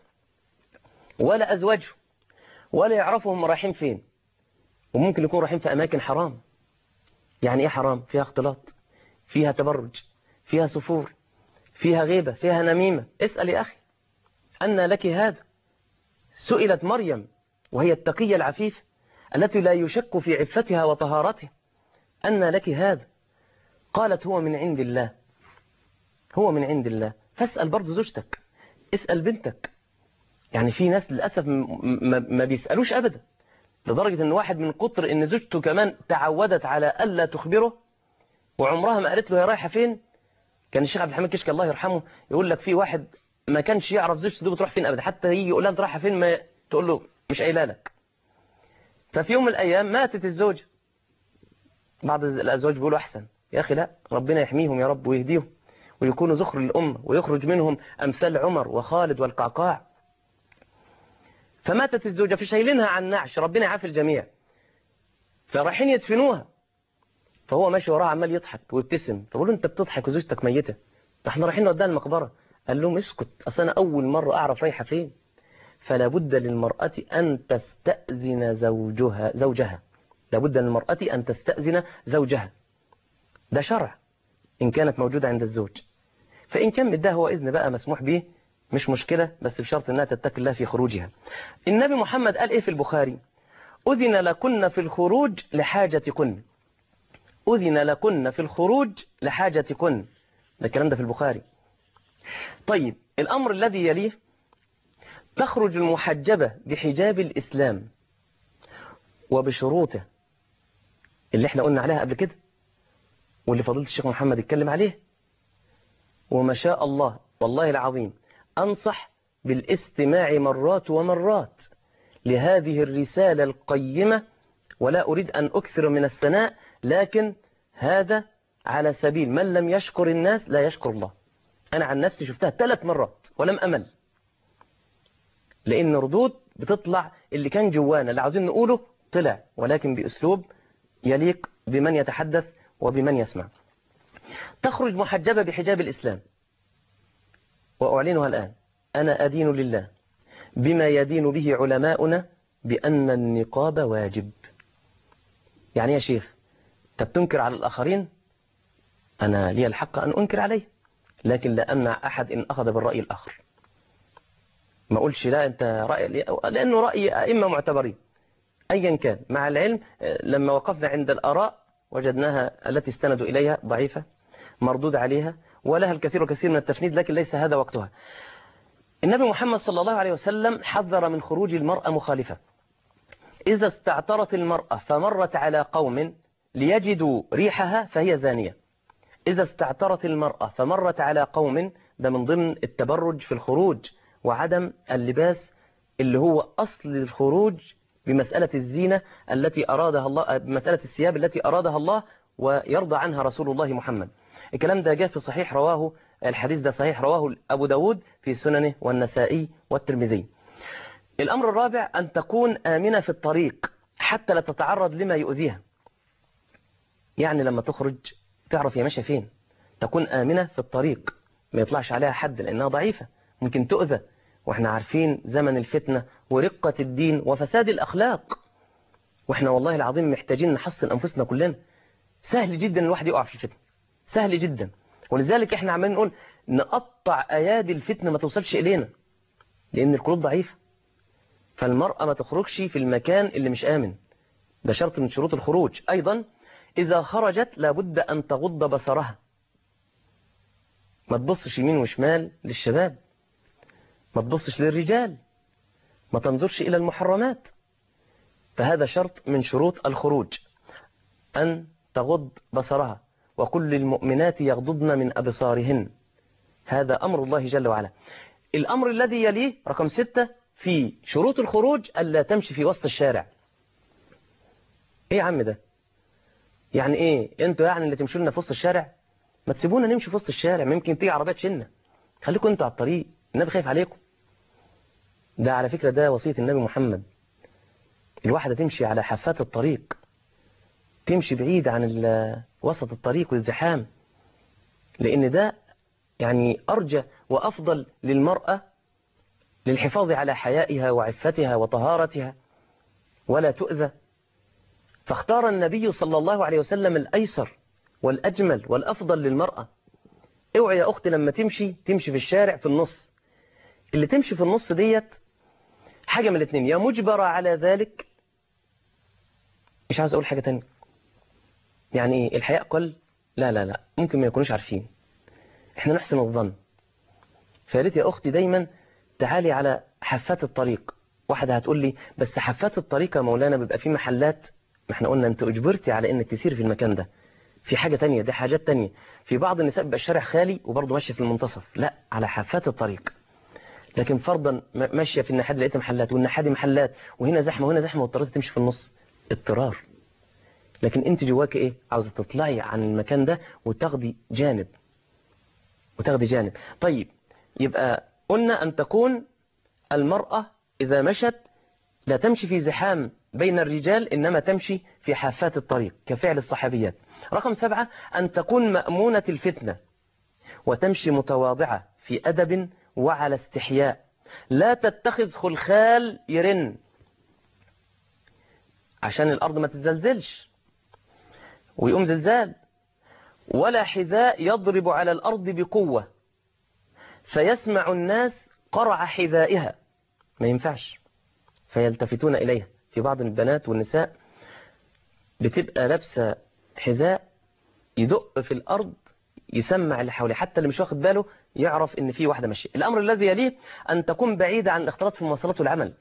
ولا أزواجه ولا يعرفوا هم رايحين فين، وممكن يكونوا رايحين في أماكن حرام. يعني إيه حرام؟ فيها اختلاط، فيها تبرج، فيها سفور، فيها غيبة، فيها نميمة. اسأل يا أخي أن لك هذا؟ سئلت مريم وهي التقية العفيف التي لا يشك في عفتها وطهارتها، أن لك هذا؟ قالت هو من عند الله، هو من عند الله. فاسأل برضه زوجتك، اسأل بنتك. يعني في ناس للأسف ما بيسألوش أبدا، لدرجة أن واحد من كتر أن زوجته كمان تعودت على ألا تخبره وعمرها ما قالت له هي رايحة فين. كان الشيخ عبد الحميد كشك الله يرحمه يقول لك في واحد ما كانش يعرف زوجته دي بتروح فين أبدا، حتى يجي يقول لها أنت رايحة فين ما تقول له مش قايله لك. ففي يوم من الأيام ماتت الزوجة. بعض الأزواج بيقولوا أحسن يا أخي لا، ربنا يحميهم يا رب ويهديهم ويكونوا ذخر للأمة ويخرج منهم أمثال عمر وخالد والقعقاع. فماتت الزوجة فشايلينها عن نعش، ربنا يعافي الجميع. فرايحين يدفنوها، فهو ماشي وراها عمال يضحك ويبتسم، فبقول له انت بتضحك وزوجتك ميتة، احنا رايحين نوديها المقبرة. قال لهم اسكت، اصل انا اول مرة اعرف رايحة فين. فلا بد للمرأة ان تستأذن زوجها زوجها لابد للمرأة ان تستأذن زوجها، ده شرع ان كانت موجودة عند الزوج. فان كان مداه هو اذن بقى مسموح به مش مشكلة، بس بشرط انها تتقي الله في خروجها. النبي محمد قال ايه في البخاري؟ أذن لكن في الخروج لحاجتكن، أذن لكن في الخروج لحاجتكن، ده الكلام ده في البخاري. طيب الأمر الذي يليه، تخرج المحجبة بحجاب الإسلام وبشروطه اللي احنا قلنا عليها قبل كده واللي فضيلة الشيخ محمد اتكلم عليه. وما شاء الله والله العظيم أنصح بالاستماع مرات ومرات لهذه الرسالة القيمة، ولا أريد أن أكثر من الثناء، لكن هذا على سبيل من لم يشكر الناس لا يشكر الله. أنا عن نفسي شفتها ثلاث مرات ولم أمل، لأن ردود بتطلع اللي كان جوانا اللي عاوزين نقوله طلع، ولكن بأسلوب يليق بمن يتحدث وبمن يسمع. تخرج محجبة بحجاب الإسلام، وأعلنها الآن، أنا أدين لله بما يدين به علماؤنا بأن النقاب واجب. يعني يا شيخ طب تنكر على الآخرين؟ أنا لي الحق أن أنكر عليه، لكن لا أمنع أحد إن أخذ بالرأي الآخر. ما أقولش لا أنت رأي، لأنه رأي أئمة معتبرين أيا كان. مع العلم لما وقفنا عند الآراء وجدناها التي استندوا إليها ضعيفة مردود عليها ولها الكثير وكثير من التفنيد، لكن ليس هذا وقتها. النبي محمد صلى الله عليه وسلم حذر من خروج المرأة مخالفة. إذا استعطرت المرأة فمرت على قوم ليجدوا ريحها فهي زانية. إذا استعطرت المرأة فمرت على قوم، ده من ضمن التبرج في الخروج وعدم اللباس اللي هو أصل الخروج بمسألة الزينة التي أرادها الله، بمسألة الثياب التي أرادها الله ويرضى عنها رسول الله محمد. الكلام ده جاء في صحيح، رواه الحديث ده صحيح رواه أبو داود في سننه والنسائي والترمذي. الأمر الرابع أن تكون آمنة في الطريق حتى لا تتعرض لما يؤذيها. يعني لما تخرج تعرف هي ماشية فين، تكون آمنة في الطريق، ما يطلعش عليها حد لأنها ضعيفة ممكن تؤذى، وإحنا عارفين زمن الفتنة ورقة الدين وفساد الأخلاق، وإحنا والله العظيم محتاجين نحصن أنفسنا كلنا. سهل جدا الواحد يقع في الفتنة، سهل جدا، ولذلك إحنا عمالين نقول نقطع أيادي الفتنة ما توصلش إلينا، لأن القلوب ضعيفة. فالمرأة ما تخرجش في المكان اللي مش آمن، ده شرط من شروط الخروج. أيضا إذا خرجت لابد أن تغض بصرها، ما تبصش يمين وشمال للشباب، ما تبصش للرجال، ما تنظرش إلى المحرمات. فهذا شرط من شروط الخروج، أن تغض بصرها. وكل المؤمنات يغضضن من أبصارهن، هذا أمر الله جل وعلا. الأمر الذي يليه رقم ستة في شروط الخروج ألا تمشي في وسط الشارع. إيه يا عم ده؟ يعني إيه أنتوا يعني اللي تمشوا لنا في وسط الشارع؟ ما تسيبونا نمشي في وسط الشارع، ممكن تيجي عربية تشيلنا، خليكم أنتوا على الطريق، النبي خايف عليكم. ده على فكرة ده وصية النبي محمد، الواحدة تمشي على حافات الطريق، تمشي بعيد عن وسط الطريق والزحام، لأن ده يعني أرجى وأفضل للمرأة للحفاظ على حيائها وعفتها وطهارتها ولا تؤذى. فاختار النبي صلى الله عليه وسلم الأيسر والأجمل والأفضل للمرأة. اوعي يا أختي لما تمشي تمشي في الشارع في النص. اللي تمشي في النص ديت حاجة من الاثنين، يا مجبرة على ذلك مش عاوز أقول حاجة تانية. يعني إيه الحياء قل؟ لا لا لا، ممكن ما يكونوش عارفين. إحنا نحسن الظن. فياريت يا أختي دايما تعالي على حافات الطريق. واحدة هتقول لي بس حافات الطريق يا مولانا بيبقى في محلات. ما احنا قلنا انت اجبرتي على انك تسير في المكان ده. في حاجة تانية، دي حاجات تانية. في بعض النساء بيبقى الشارع خالي وبرضه ماشية في المنتصف، لا على حافات الطريق. لكن فرضا ماشية في الناحية لقيت محلات والناحية محلات وهنا زحمة وهنا زحمة واضطريت تمشي في النص، اضطرار. لكن انت جواك ايه؟ عاوزة تطلعي عن المكان ده وتاخدي جانب وتاخدي جانب. طيب يبقى قلنا أن تكون المرأة إذا مشت لا تمشي في زحام بين الرجال، إنما تمشي في حافات الطريق كفعل الصحابيات. رقم سبعة أن تكون مأمونة الفتنة وتمشي متواضعة في أدب وعلى استحياء، لا تتخذ خلخال يرن عشان الأرض ما تزلزلش ويقوم زلزال، ولا حذاء يضرب على الأرض بقوة فيسمع الناس قرع حذائها، ما ينفعش، فيلتفتون إليها. في بعض البنات والنساء بتبقى لابسة حذاء يدق في الأرض يسمع اللي حواليه، حتى اللي مش واخد باله يعرف ان في واحدة ماشية. الأمر الذي يليه أن تكون بعيدة عن الاختلاط في المواصلات والعمل.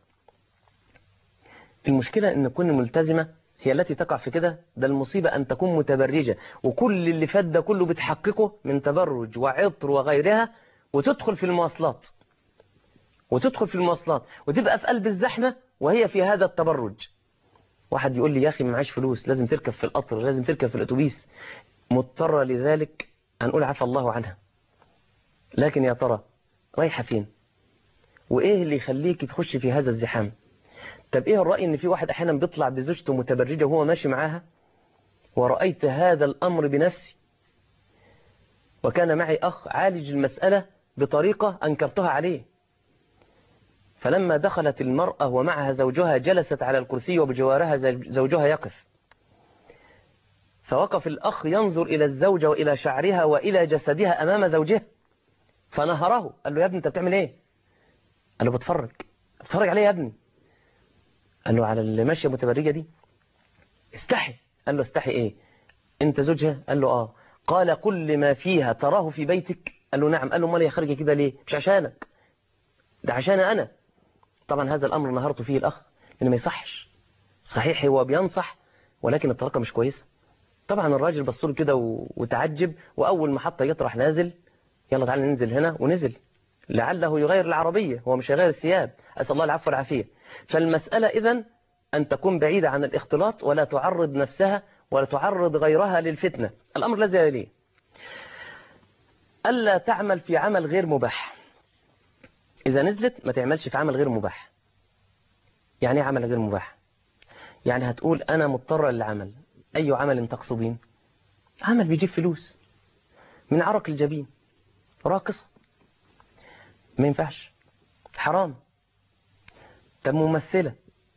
المشكلة أن تكون ملتزمة هي التي تقع في كده. ده المصيبة أن تكون متبرجة، وكل اللي فات ده كله بتحققه من تبرج وعطر وغيرها، وتدخل في المواصلات وتدخل في المواصلات وتبقى في قلب الزحمة وهي في هذا التبرج. واحد يقول لي يا أخي معاش فلوس، لازم تركب في القطر، لازم تركب في الأتوبيس، مضطرة لذلك، هنقول عفى الله عنها. لكن يا ترى رايحة فين؟ وإيه اللي يخليك تخش في هذا الزحام؟ طب إيه الرأي إن في واحد أحيانا بيطلع بزوجته متبرجة وهو ماشي معاها؟ ورأيت هذا الأمر بنفسي، وكان معي أخ عالج المسألة بطريقة أنكرتها عليه. فلما دخلت المرأة ومعها زوجها جلست على الكرسي وبجوارها زوجها يقف، فوقف الأخ ينظر إلى الزوجة وإلى شعرها وإلى جسدها أمام زوجها، فنهره. قال له يا ابني أنت بتعمل إيه؟ قال له بتفرج. بتفرج عليه يا ابني؟ قال له على اللي ماشية متبرجة دي. استحي. قال له استحي إيه؟ أنت زوجها؟ قال له آه. قال كل ما فيها تراه في بيتك؟ قال له نعم. قال له امال هي خارجة كده ليه؟ مش عشانك، ده عشان أنا. طبعا هذا الأمر نهرت فيه الأخ لأنه ما يصحش. صحيح هو بينصح ولكن الطريقة مش كويسة. طبعا الراجل بصله كده وتعجب، وأول محطة يطرح نازل، يلا تعالى ننزل هنا، ونزل لعله يغير العربية، هو مش هيغير الثياب، أسأل الله العفو والعافية. فالمسألة إذن أن تكون بعيدة عن الاختلاط ولا تعرض نفسها ولا تعرض غيرها للفتنة. الأمر الذي يليه ألا تعمل في عمل غير مباح. إذا نزلت ما تعملش في عمل غير مباح. يعني ايه عمل غير مباح؟ يعني هتقول أنا مضطرة للعمل. أي عمل تقصدين؟ عمل بيجيب فلوس من عرق الجبين، راقصة، ما ينفعش، حرام. طب ممثلة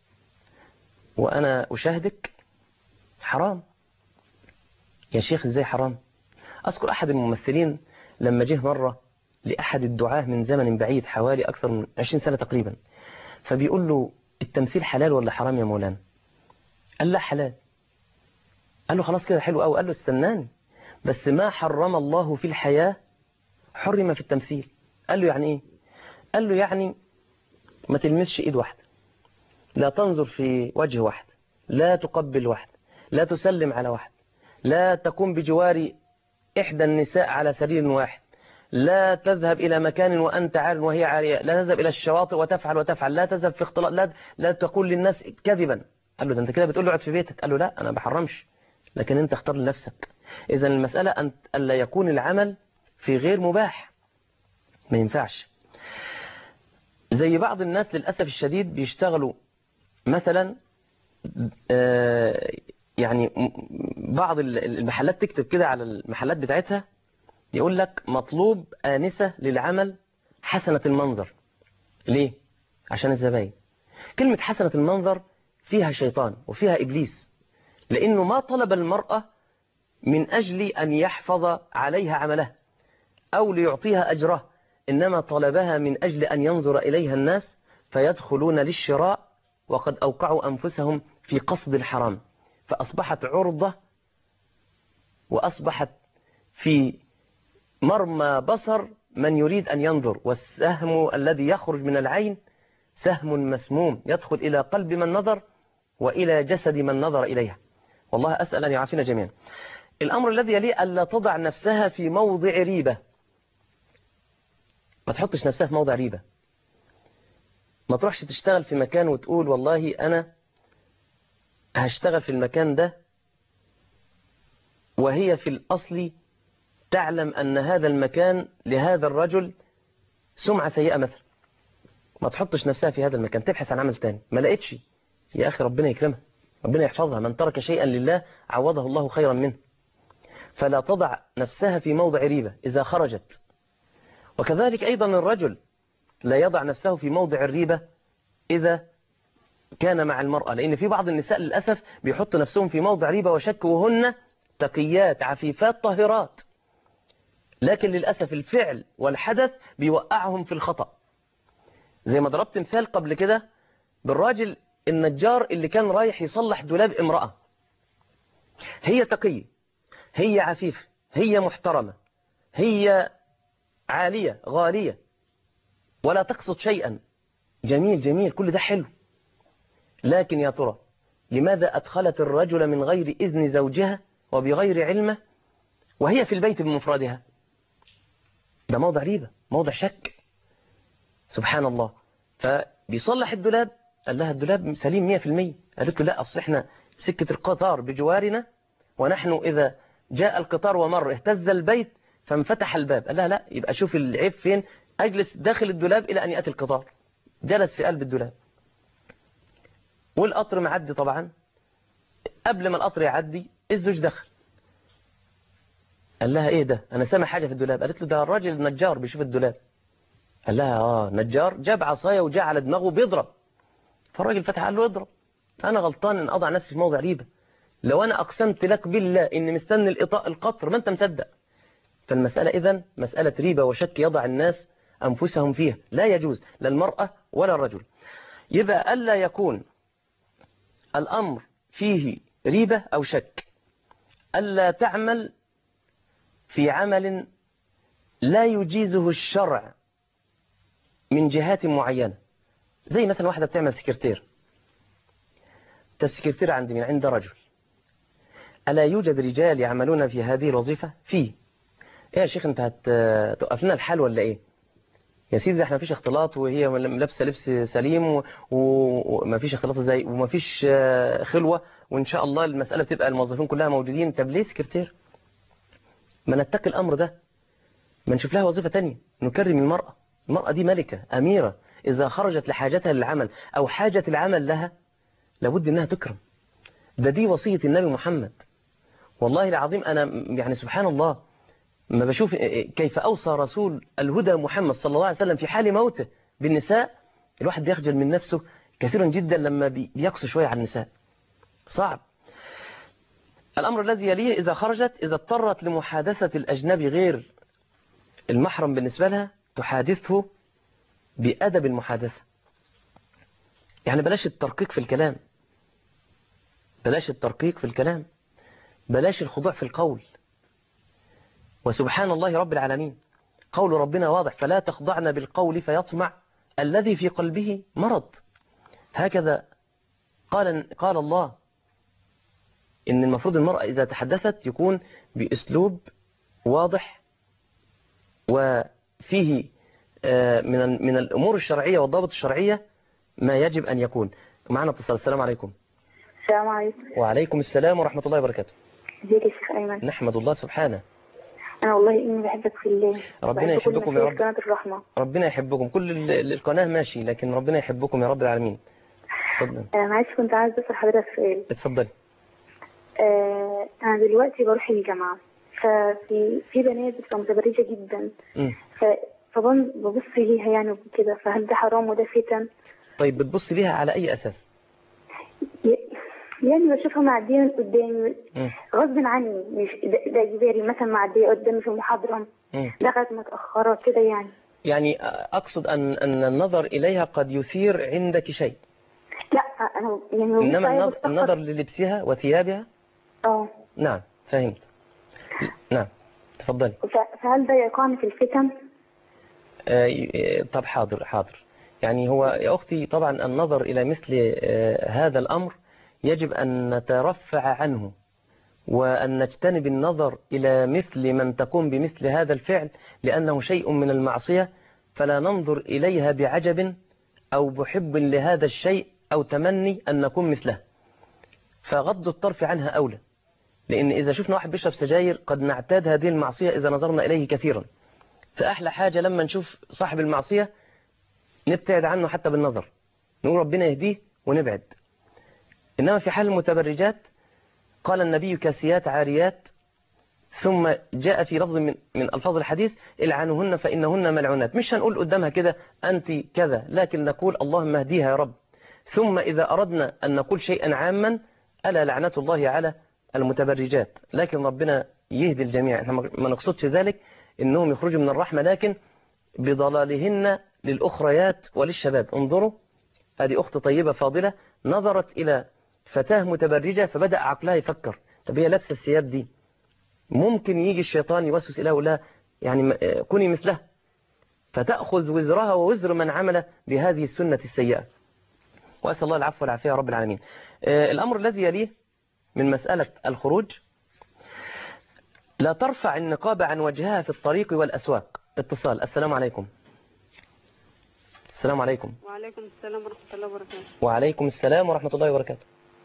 وأنا أشاهدك، حرام. يا شيخ إزاي حرام؟ أذكر أحد الممثلين لما جه مرة لأحد الدعاة من زمن بعيد حوالي أكثر من عشرين سنة تقريبا، فبيقول له التمثيل حلال ولا حرام يا مولانا؟ قال لا حلال. قال له خلاص كده حلو أوي. قال له استناني، بس ما حرم الله في الحياة حرم في التمثيل. قال له يعني إيه؟ قال له يعني ما تلمسش إيد واحدة، لا تنظر في وجه واحد، لا تقبل واحد، لا تسلم على واحد، لا تقوم بجوار إحدى النساء على سرير واحد، لا تذهب إلى مكان وأنت عار وهي عارية، لا تذهب إلى الشواطئ وتفعل وتفعل، لا تذهب في اختلاط، لا, لا تقول للناس كذبا. قال له ده أنت كده بتقول له اقعد في بيتك. قال له لا أنا بحرمش، لكن أنت اختار لنفسك. إذن المسألة أن ألا يكون العمل في غير مباح، ما ينفعش. زي بعض الناس للأسف الشديد بيشتغلوا مثلا آه يعني بعض المحلات تكتب كده على المحلات بتاعتها يقول لك مطلوب آنسة للعمل حسنة المنظر. ليه؟ عشان الزباين. كلمة حسنة المنظر فيها شيطان وفيها إبليس، لأنه ما طلب المرأة من أجل أن يحفظ عليها عمله أو ليعطيها أجره، إنما طلبها من أجل أن ينظر إليها الناس فيدخلون للشراء وقد أوقعوا أنفسهم في قصد الحرام. فأصبحت عرضة وأصبحت في مرمى بصر من يريد أن ينظر، والسهم الذي يخرج من العين سهم مسموم يدخل إلى قلب من نظر وإلى جسد من نظر إليها. والله أسأل أن يعافينا جميعا. الأمر الذي يليه ألا تضع نفسها في موضع ريبة. ما تحطش نفسها في موضع ريبة. ما تروحش تشتغل في مكان وتقول والله أنا هشتغل في المكان ده وهي في الأصل تعلم أن هذا المكان لهذا الرجل سمعة سيئة مثلا. ما تحطش نفسها في هذا المكان، تبحث عن عمل تاني. ما لقيتش، يا أخي ربنا يكرمها، ربنا يحفظها. من ترك شيئا لله عوضه الله خيرا منه. فلا تضع نفسها في موضع ريبة إذا خرجت. وكذلك أيضا الرجل لا يضع نفسه في موضع الريبة إذا كان مع المرأة، لأن في بعض النساء للأسف بيحطوا نفسهم في موضع ريبة وشك وهن تقيات عفيفات طاهرات، لكن للأسف الفعل والحدث بيوقعهم في الخطأ. زي ما ضربت مثال قبل كده بالراجل النجار اللي كان رايح يصلح دولاب امرأة. هي تقية، هي عفيفة، هي محترمة، هي عالية غالية، ولا تقصد شيئا. جميل جميل، كل ده حلو. لكن يا ترى لماذا أدخلت الرجل من غير إذن زوجها وبغير علمه وهي في البيت بمفردها؟ ده موضع ريبة، موضع شك. سبحان الله. فبيصلح الدولاب، قال لها الدولاب سليم مية في المية. قالت له لا، أصل احنا سكة القطار بجوارنا، ونحن إذا جاء القطار ومر اهتز البيت فانفتح الباب. قال لها لا، يبقى شوف العيب فين، أجلس داخل الدولاب إلى أن يأتي القطار. جلس في قلب الدولاب والقطر معدي. طبعا قبل ما القطر يعدي الزوج دخل. قال لها ايه ده، انا سامع حاجة في الدولاب. قالت له ده الراجل النجار بيشوف الدولاب. قال لها اه نجار. جاب عصايه وجاء على دماغه بيضرب. فالراجل فتح قال له اضرب، انا غلطان ان اضع نفسي في موضع ريبة. لو انا اقسمت لك بالله اني مستني الإطاء القطر ما انت مصدق. فالمسألة اذن مسألة ريبة وشك يضع الناس انفسهم فيها، لا يجوز لا المرأة ولا الرجل. يبقى الا يكون الامر فيه ريبة او شك. الا تعمل في عمل لا يجيزه الشرع من جهات معينة. زي مثلا واحدة بتعمل سكرتير. السكرتير عند من عند رجل. ألا يوجد رجال يعملون في هذه الوظيفة؟ فيه. ايه يا شيخ انت هتوقف لنا الحال ولا ايه؟ يا سيدي احنا مفيش اختلاط وهي لابسه لبس سليم ومفيش اختلاط ازاي ومفيش خلوة وان شاء الله المسألة تبقى الموظفين كلها موجودين. طب ليه سكرتير؟ ما نتقي الامر ده، ما نشوف لها وظيفة تانية. نكرم المرأة. المرأة دي ملكة أميرة، إذا خرجت لحاجتها للعمل أو حاجة العمل لها لابد أنها تكرم. ده دي وصية النبي محمد. والله العظيم أنا يعني سبحان الله ما بشوف كيف أوصى رسول الهدى محمد صلى الله عليه وسلم في حال موته بالنساء. الواحد بيخجل من نفسه كثيرا جدا لما بيقص شوية على النساء. صعب. الأمر الذي يليه إذا خرجت، إذا اضطرت لمحادثة الأجنبي غير المحرم بالنسبة لها تحادثه بأدب المحادثة. يعني بلاش الترقيق في الكلام، بلاش الترقيق في الكلام، بلاش الخضوع في القول. وسبحان الله رب العالمين قول ربنا واضح: فلا تخضعن بالقول فيطمع الذي في قلبه مرض. هكذا قال قال الله إن المفروض المرأة إذا تحدثت يكون بأسلوب واضح وفيه من من الأمور الشرعية والضابط الشرعية ما يجب أن يكون. معنا اتصال. السلام عليكم. السلام عليكم. وعليكم السلام ورحمة الله وبركاته. ازيك يا شيخ أيمن؟ نحمد الله سبحانه. أنا والله إني بحبك في الله. ربنا يحبكم يا رب. قناة الرحمة. ربنا يحبكم. كل القناة ماشي، لكن ربنا يحبكم يا رب العالمين. اتفضل. أنا معلش كنت عايز أسأل حضرتك سؤال. اتفضلي. آه أنا دلوقتي بروح الجامعة، ففي في بنات بتبقى متبرجة جدا. م. ف فببص ليها يعني وكده، فهل ده حرام وده فتن؟ طيب بتبص ليها على أي أساس؟ يعني بشوفها معدية قدامي غصب عني، مش ده إجباري. مثلا معدية قدامي في المحاضرة لغاية متأخرة كده يعني. يعني أقصد أن أن النظر إليها قد يثير عندك شيء. لا انا يعني إنما النظر, النظر للبسها وثيابها. اه نعم فهمت. نعم تفضلي. فهل ده يقعني في الفتن؟ آه طب حاضر حاضر. يعني هو يا أختي طبعا النظر إلى مثل آه هذا الأمر يجب أن نترفع عنه، وأن نجتنب النظر إلى مثل من تقوم بمثل هذا الفعل، لأنه شيء من المعصية، فلا ننظر إليها بعجب أو بحب لهذا الشيء أو تمني أن نكون مثله، فغض الطرف عنها أولى. لأن إذا شفنا واحد بيشرب سجاير قد نعتاد هذه المعصية إذا نظرنا إليه كثيرا، فأحلى حاجة لما نشوف صاحب المعصية نبتعد عنه حتى بالنظر، نقول ربنا يهديه ونبعد. إنما في حال المتبرجات قال النبي كاسيات عاريات، ثم جاء في لفظ من, من ألفاظ الحديث العنوهن فإنهن ملعونات. مش هنقول قدامها كده أنت كذا، لكن نقول اللهم اهديها يا رب. ثم إذا أردنا أن نقول شيئا عاما ألا لعنة الله على المتبرجات، لكن ربنا يهدي الجميع، احنا ما نقصدش ذلك إنهم يخرجوا من الرحمة، لكن بضلالهن للأخريات وللشباب. انظروا، هذه أخت طيبة فاضلة نظرت إلى فتاة متبرجة فبدأ عقلها يفكر، طب هي لابسة الثياب دي ممكن يجي الشيطان يوسوس إليها ولا يعني كوني مثله، فتأخذ وزرها ووزر من عمل بهذه السنة السيئة. وأسأل الله العفو والعافية يا رب العالمين. الأمر الذي يليه من مسألة الخروج، لا ترفع النقاب عن وجهها في الطريق والأسواق. اتصال. السلام عليكم. السلام عليكم. وعليكم السلام ورحمة الله وبركاته. وعليكم السلام ورحمة الله وبركاته.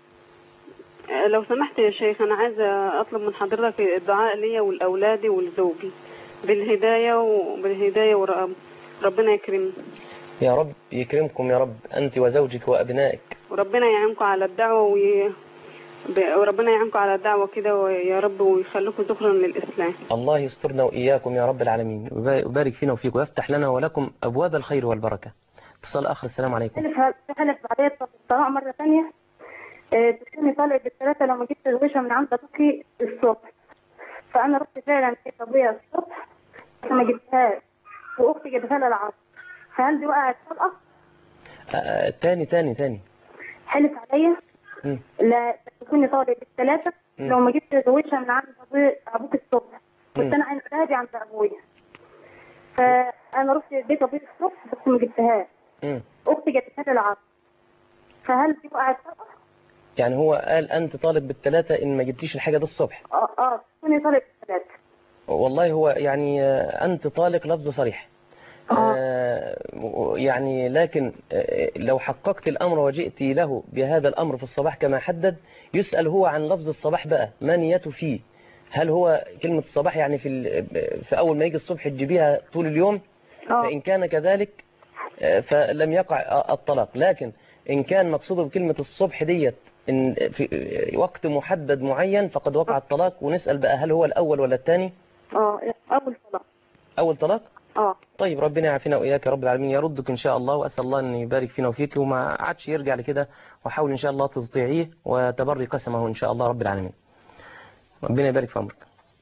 لو سمحت يا شيخ، أنا عايزة أطلب من حضرتك الدعاء لي ولأولادي ولزوجي بالهداية وبالهداية وربنا يكرمني. يا رب يكرمكم يا رب أنت وزوجك وأبنائك، وربنا يعينكم على الدعوة وي... وربنا يعينكم على الدعوة كده يا رب، ويخليكم ذكرا للإسلام. الله يسترنا وإياكم يا رب العالمين، ويبارك فينا وفيكم، ويفتح لنا ولكم أبواب الخير والبركة. اتصال آخر. السلام عليكم. حلف عليا الطلاق مرة ثانية، تكوني طالع بالثلاثة لما جبت الغشة من عند أبوكي الصبح، فأنا رحت فعلا في طبيعة الصبح فما جبتهاش، وأختي جابتها لها العصر، فهل دي وقعت طلقة؟ آه تاني تاني تاني حلف عليا م. لا تكوني طالع بالثلاثة لو ما جبت الغشة من عند أبوك الصبح، كنت أنا عند أهدي عند أبويا، فأنا رحت بيت أبويا الصبح بس ما جبتهاش، أختي جابتها لها العصر، فهل دي وقعت طلقة؟ يعني هو قال أنت طالب بالثلاثة إن ما جبتيش الحاجة دي الصبح. اه اه كوني طالب بالثلاثة. والله هو يعني أنت طالق لفظ صريح. آه. آه يعني لكن آه لو حققت الأمر وجئت له بهذا الأمر في الصباح كما حدد، يسأل هو عن لفظ الصباح بقى ما نيته فيه، هل هو كلمة الصباح يعني في في أول ما يجي الصبح تجيبيها طول اليوم؟ آه. فإن كان كذلك آه فلم يقع الطلاق، لكن إن كان مقصوده بكلمة الصبح ديت إن في وقت محدد معين فقد وقع الطلاق. ونسأل بقى هل هو الأول ولا الثاني؟ اه أول طلاق. أول طلاق؟ اه. طيب ربنا يعافينا وإياك يا رب العالمين، يردك إن شاء الله، وأسأل الله أن يبارك فينا وفيك وما عادش يرجع لكده، وحاول إن شاء الله تطيعيه وتبري قسمه إن شاء الله رب العالمين. ربنا يبارك في عمرك.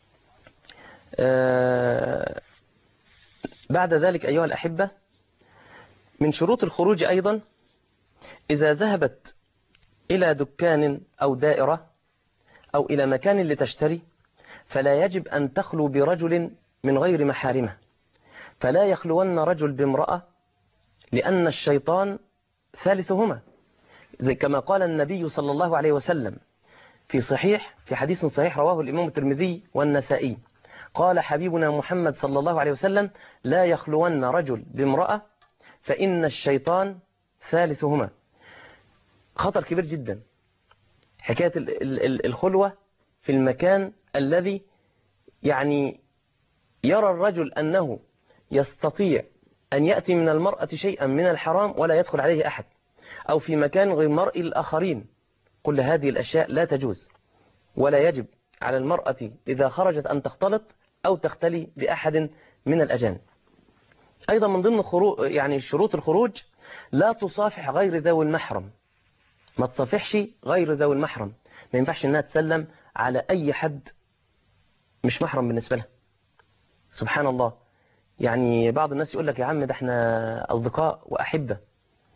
آه بعد ذلك أيها الأحبة، من شروط الخروج أيضا إذا ذهبت إلى دكان أو دائرة أو إلى مكان لتشتري، فلا يجب أن تخلو برجل من غير محارمه، فلا يخلون رجل بامرأة لأن الشيطان ثالثهما، كما قال النبي صلى الله عليه وسلم في صحيح في حديث صحيح رواه الإمام الترمذي والنسائي، قال حبيبنا محمد صلى الله عليه وسلم لا يخلون رجل بامرأة فإن الشيطان ثالثهما. خطر كبير جدا حكاية الخلوة في المكان الذي يعني يرى الرجل أنه يستطيع أن يأتي من المرأة شيئا من الحرام ولا يدخل عليه أحد، أو في مكان غير مرئي الآخرين. كل هذه الأشياء لا تجوز، ولا يجب على المرأة إذا خرجت أن تختلط أو تختلي بأحد من الأجانب. أيضا من ضمن خروج يعني شروط الخروج لا تصافح غير ذوي المحرم، ما تصافحش غير ذوي المحرم، ما ينفعش أنها تسلم على أي حد مش محرم بالنسبة لها. سبحان الله، يعني بعض الناس يقول لك يا عم ده احنا أصدقاء وأحبة،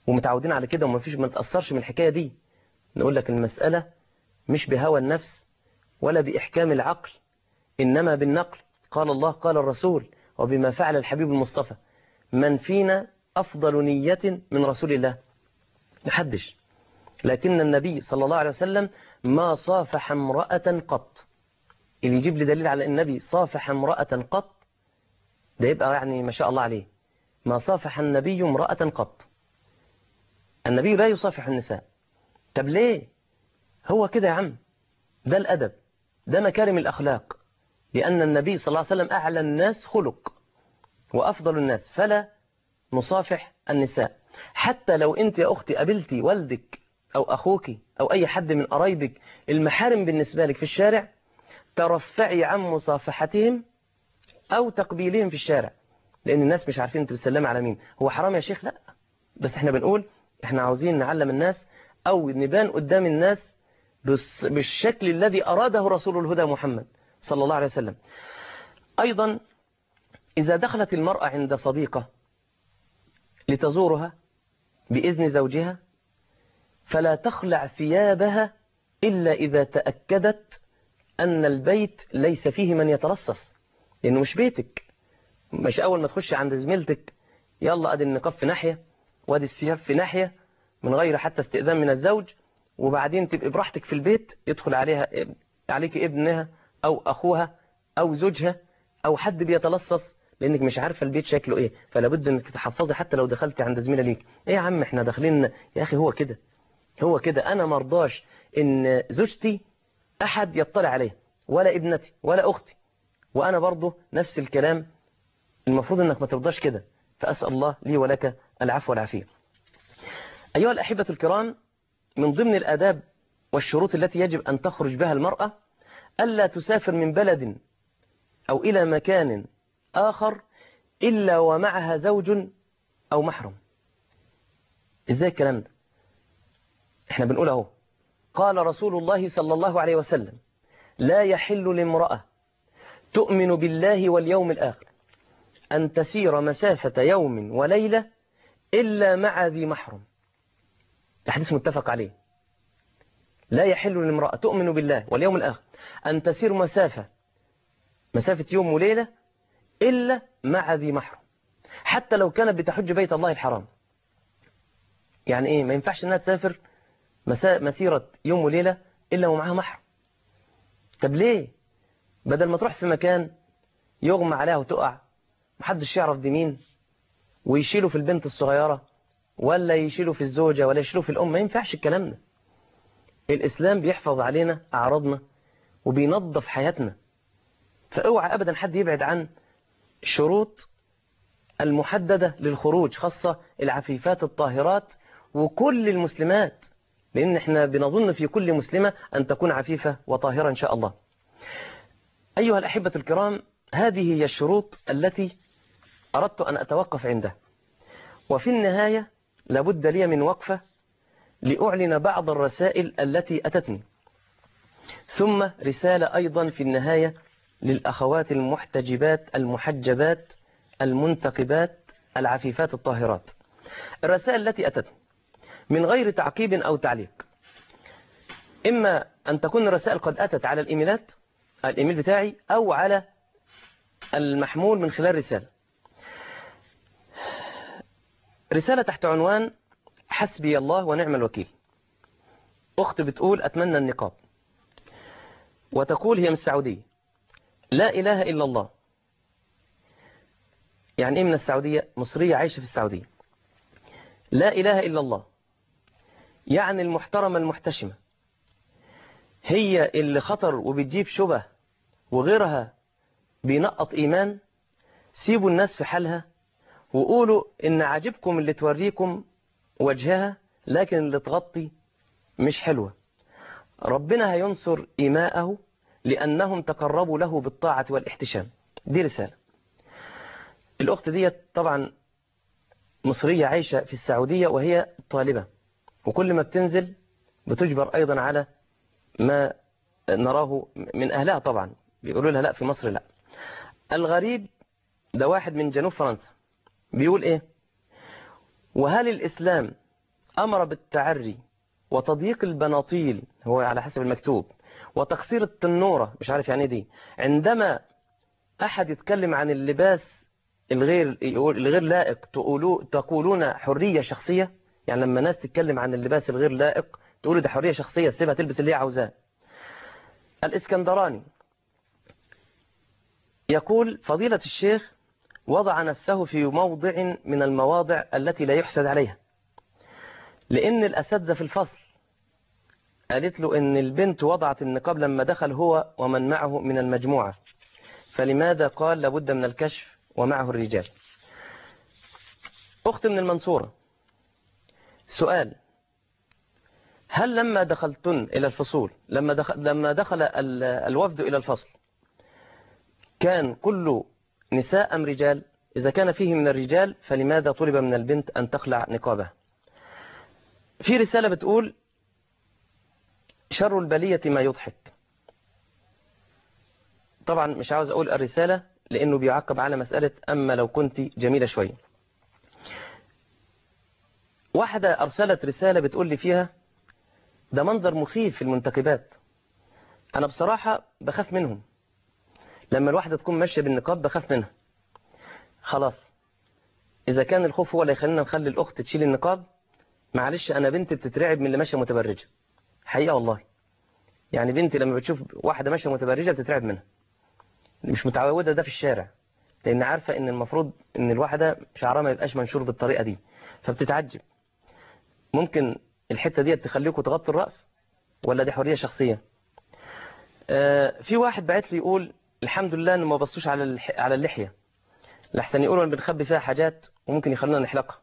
ومتعودين على كده وما فيش ما نتأثرش من الحكاية دي. نقول لك المسألة مش بهوى النفس ولا بإحكام العقل، إنما بالنقل. قال الله قال الرسول وبما فعل الحبيب المصطفى. من فينا أفضل نية من رسول الله؟ محدش. لكن النبي صلى الله عليه وسلم ما صافح امرأة قط. اللي يجيب لي دليل على النبي صافح امرأة قط ده يبقى يعني ما شاء الله عليه. ما صافح النبي امرأة قط. النبي لا يصافح النساء. طب ليه؟ هو كده يا عم، ده الأدب، ده مكارم الأخلاق، لأن النبي صلى الله عليه وسلم أعلى الناس خلق وأفضل الناس، فلا نصافح النساء. حتى لو أنت يا أختي قابلتي والدك أو أخوك أو أي حد من قرايبك المحارم بالنسبة لك في الشارع، ترفعي عن مصافحتهم أو تقبيلهم في الشارع، لأن الناس مش عارفين أنت بتسلم على مين. هو حرام يا شيخ؟ لا، بس احنا بنقول احنا عاوزين نعلم الناس أو نبان قدام الناس بالشكل الذي أراده رسول الهدى محمد صلى الله عليه وسلم. أيضا إذا دخلت المرأة عند صديقة لتزورها بإذن زوجها، فلا تخلع ثيابها إلا إذا تأكدت أن البيت ليس فيه من يترصص، لأنه مش بيتك. مش أول ما تخش عند زميلتك يلا أدي النقاب في ناحية وادي الثياب في ناحية من غير حتى استئذان من الزوج، وبعدين تبقى براحتك في البيت يدخل عليها عليك ابنها أو أخوها أو زوجها أو حد بيتلصص، لأنك مش عارفة البيت شكله إيه. فلا بد أنك تتحفظي حتى لو دخلت عند زميلة ليك. إيه يا عم إحنا داخلين يا أخي؟ هو كده هو كده أنا مرضاش إن زوجتي أحد يطلع عليها ولا ابنتي ولا أختي، وأنا برضه نفس الكلام. المفروض أنك ما ترضاش كده. فأسأل الله لي ولك العفو والعافية. أيها الأحبة الكرام، من ضمن الآداب والشروط التي يجب أن تخرج بها المرأة ألا تسافر من بلد أو إلى مكان آخر إلا ومعها زوج أو محرم. إزاي الكلام ده؟ إحنا بنقول أهو قال رسول الله صلى الله عليه وسلم: لا يحل لامرأة تؤمن بالله واليوم الآخر أن تسير مسافة يوم وليلة إلا مع ذي محرم. الحديث متفق عليه. لا يحل لامرأة تؤمن بالله واليوم الآخر أن تسير مسافة مسافة يوم وليلة إلا مع ذي محرم، حتى لو كانت بتحج بيت الله الحرام. يعني إيه؟ ما ينفعش أنها تسافر مسيرة يوم وليلة إلا ومعها محرم. طب ليه؟ بدل ما تروح في مكان يغمى عليها وتقع محدش يعرف دي مين، ويشيلوا في البنت الصغيرة ولا يشيلوا في الزوجة ولا يشيلوا في الأم. ما ينفعش الكلام ده. الإسلام بيحفظ علينا أعراضنا وبينظف حياتنا. فاوعى أبدا حد يبعد عن الشروط المحددة للخروج، خاصة العفيفات الطاهرات وكل المسلمات، لأن احنا بنظن في كل مسلمة أن تكون عفيفة وطاهرة إن شاء الله. أيها الأحبة الكرام، هذه هي الشروط التي أردت أن أتوقف عندها. وفي النهاية لابد لي من وقفة لأعلن بعض الرسائل التي أتتني، ثم رسالة أيضا في النهاية للأخوات المحتجبات المحجبات المنتقبات العفيفات الطاهرات. الرسائل التي أتتني من غير تعقيب أو تعليق، إما أن تكون الرسائل قد أتت على الإيميلات الإيميل بتاعي أو على المحمول من خلال رسالة. رسالة تحت عنوان: حسبي الله ونعم الوكيل. أخت بتقول: أتمنى النقاب، وتقول هي من السعودية: لا إله إلا الله. يعني إيه من السعودية؟ مصرية عايشة في السعودية. لا إله إلا الله يعني المحترمة المحتشمة، هي اللي خطر وبتجيب شبه وغيرها بينقط إيمان. سيبوا الناس في حالها وقولوا إن عاجبكم اللي توريكم وجهها، لكن اللي تغطي مش حلوة. ربنا هينصر إيماءه لأنهم تقربوا له بالطاعة والاحتشام. دي رسالة. الأخت دي طبعا مصرية عايشة في السعودية وهي طالبة، وكل ما بتنزل بتجبر أيضا على ما نراه من أهلها. طبعا بيقولوا لها لا في مصر لا. الغريب ده واحد من جنوب فرنسا بيقول إيه: وهل الإسلام أمر بالتعري وتضييق البناطيل، هو على حسب المكتوب، وتقصير التنورة، مش عارف يعني دي. عندما أحد يتكلم عن اللباس الغير الغير لائق تقولوا تقولون حرية شخصية؟ يعني لما ناس تتكلم عن اللباس الغير لائق تقولوا ده حرية شخصية، سيبها تلبس اللي هي عاوزاه. الإسكندراني يقول فضيلة الشيخ وضع نفسه في موضع من المواضع التي لا يحسد عليها، لأن الأساتذة في الفصل قالت له إن البنت وضعت النقاب لما دخل هو ومن معه من المجموعة، فلماذا قال لابد من الكشف ومعه الرجال؟ أخت من المنصورة، سؤال: هل لما دخلتن إلى الفصول لما دخل, لما دخل الوفد إلى الفصل كان كل نساء أم رجال؟ إذا كان فيه من الرجال فلماذا طلب من البنت أن تخلع نقابها؟ في رسالة بتقول شر البلية ما يضحك. طبعا مش عاوز أقول الرسالة لأنه بيعقب على مسألة أما لو كنت جميلة شوية. واحدة أرسلت رسالة بتقول لي فيها ده منظر مخيف في المنتخبات. أنا بصراحة بخاف منهم، لما الواحدة تكون ماشية بالنقاب بخاف منها. خلاص إذا كان الخوف هو اللي يخلينا نخلي الأخت تشيل النقاب، معلش أنا بنتي بتترعب من اللي ماشية متبرجة، حقيقة والله. يعني بنتي لما بتشوف واحدة ماشية متبرجة بتترعب منها، مش متعودة ده في الشارع، لأن عارفة إن المفروض إن الواحدة شعرها ما يبقاش منشور بالطريقة دي، فبتتعجب. ممكن الحتة دي تخليكم تغطوا الرأس ولا دي حرية شخصية؟ آه في واحد بعت لي يقول الحمد لله إنه ما بصوش على على اللحية، لحسن يقولوا إن بنخبي فيها حاجات وممكن يخلونا نحلقها.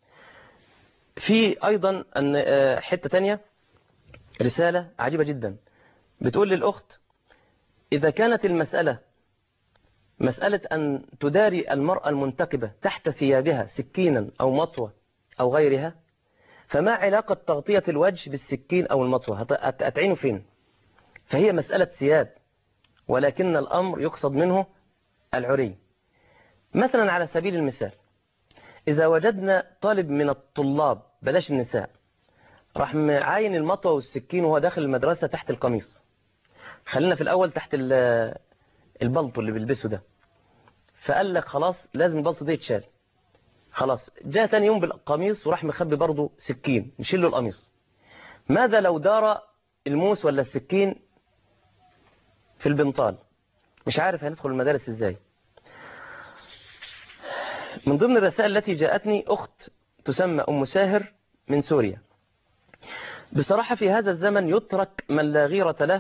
في أيضا أن آه حتة تانية رسالة عجيبة جدا بتقول للأخت إذا كانت المسألة مسألة أن تداري المرأة المنتقبة تحت ثيابها سكينا أو مطوة أو غيرها، فما علاقة تغطية الوجه بالسكين أو المطوة؟ هتعينه فين؟ فهي مسألة ثياب، ولكن الأمر يقصد منه العري. مثلا على سبيل المثال، إذا وجدنا طالب من الطلاب، بلاش النساء، راح معاين المطوة والسكين وهو داخل المدرسة تحت القميص، خلينا في الأول تحت البلطو اللي بيلبسه ده، فقال لك خلاص لازم البلطو ده يتشال. خلاص جاء تاني يوم بالقميص وراح مخبي برضه سكين، نشيل له القميص. ماذا لو دار الموس ولا السكين في البنطال؟ مش عارف هندخل المدارس ازاي. من ضمن الرسائل التي جاءتني أخت تسمى أم ساهر من سوريا. بصراحة في هذا الزمن يترك من لا غيرة له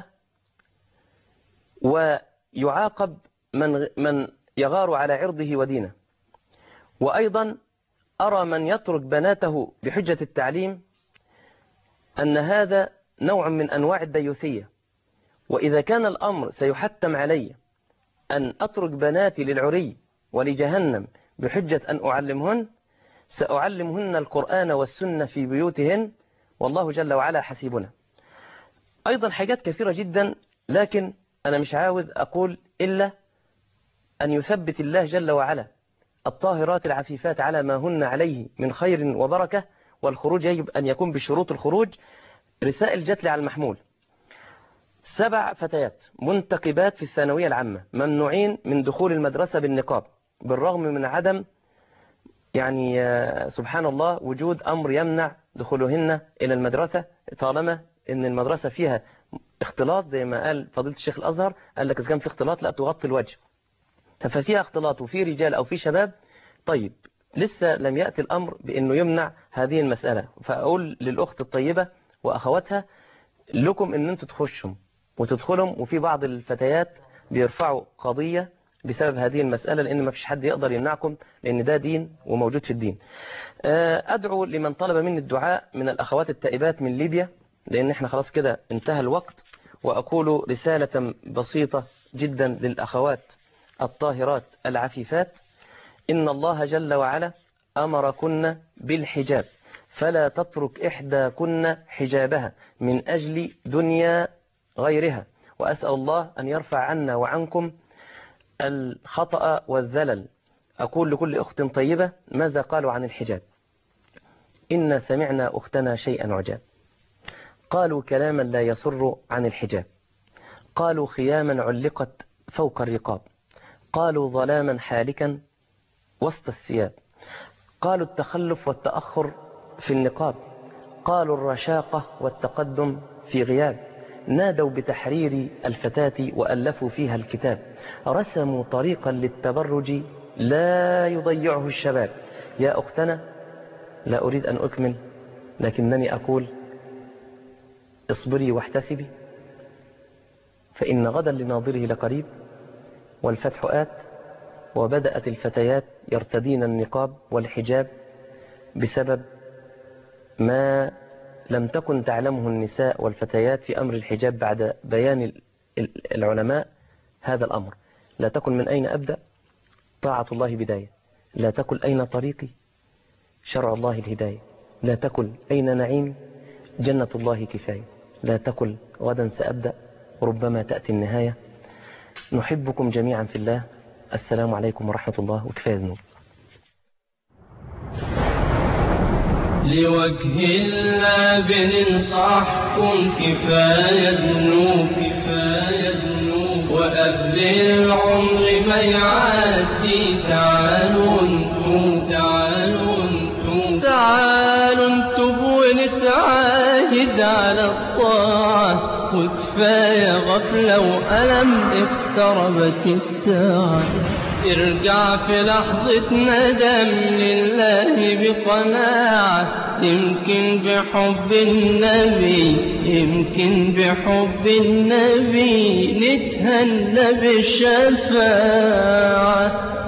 ويعاقب من من يغار على عرضه ودينه. وأيضا أرى من يترك بناته بحجة التعليم أن هذا نوع من أنواع الديوثية. وإذا كان الأمر سيحتم علي أن أترك بناتي للعري ولجهنم بحجة أن أعلمهن، سأعلمهن القرآن والسنة في بيوتهن، والله جل وعلا حسيبنا. أيضا حاجات كثيرة جدا، لكن أنا مش عاوز أقول إلا أن يثبت الله جل وعلا الطاهرات العفيفات على ما هن عليه من خير وبركة، والخروج يجب أن يكون بشروط الخروج. رسائل جت لي على المحمول: سبع فتيات منتقبات في الثانوية العامة ممنوعين من دخول المدرسة بالنقاب، بالرغم من عدم يعني سبحان الله وجود أمر يمنع دخولهن إلى المدرسة، طالما أن المدرسة فيها اختلاط زي ما قال فضيلة الشيخ الأزهر، قال لك إذا كان في اختلاط لا تغطي الوجه، ففيها اختلاط وفي رجال أو في شباب. طيب لسه لم يأتي الأمر بأنه يمنع هذه المسألة. فأقول للأخت الطيبة وأخواتها لكم أن أنتم تخشهم وتدخلهم، وفي بعض الفتيات بيرفعوا قضية بسبب هذه المسألة، لأن ما فيش حد يقدر يمنعكم، لأن ده دين وموجود في الدين. أدعو لمن طلب مني الدعاء من الأخوات التائبات من ليبيا، لأن احنا خلاص كده انتهى الوقت، وأقول رسالة بسيطة جدا للأخوات الطاهرات العفيفات: إن الله جل وعلا أمركن بالحجاب، فلا تترك إحداكن حجابها من أجل دنيا غيرها، وأسأل الله أن يرفع عنا وعنكم الخطأ والذلل. أقول لكل أخت طيبة ماذا قالوا عن الحجاب. إنا سمعنا أختنا شيئا عجاب. قالوا كلاما لا يسر عن الحجاب. قالوا خياما علقت فوق الرقاب. قالوا ظلاما حالكا وسط الثياب. قالوا التخلف والتأخر في النقاب. قالوا الرشاقة والتقدم في غياب. نادوا بتحرير الفتاة وألفوا فيها الكتاب. رسموا طريقا للتبرج لا يضيعه الشباب. يا أختنا، لا أريد أن أكمل، لكنني أقول اصبري واحتسبي، فإن غدا لناظره لقريب، والفتح آت، وبدأت الفتيات يرتدين النقاب والحجاب بسبب ما لم تكن تعلمه النساء والفتيات في أمر الحجاب بعد بيان العلماء هذا الأمر. لا تكن من أين أبدأ، طاعة الله بداية. لا تكن أين طريقي، شرع الله الهداية. لا تكن أين نعيمي، جنة الله كفاية. لا تكن غدا سأبدأ، ربما تأتي النهاية. نحبكم جميعا في الله. السلام عليكم ورحمة الله، وكفاية ذنوب. لوجه الله بننصحكم كفاية ذنوب، كفاية ذنوب، وقبل العمر ما يعدي تعالوا انتم، تعالوا انتم، تعالوا انتم ونتعاهد على الطاعة، وكفاية غفلة وألم اقتربت الساعة. ارجع في لحظة ندم لله بقناعة، يمكن بحب النبي، يمكن بحب النبي نتهنى بالشفاعة.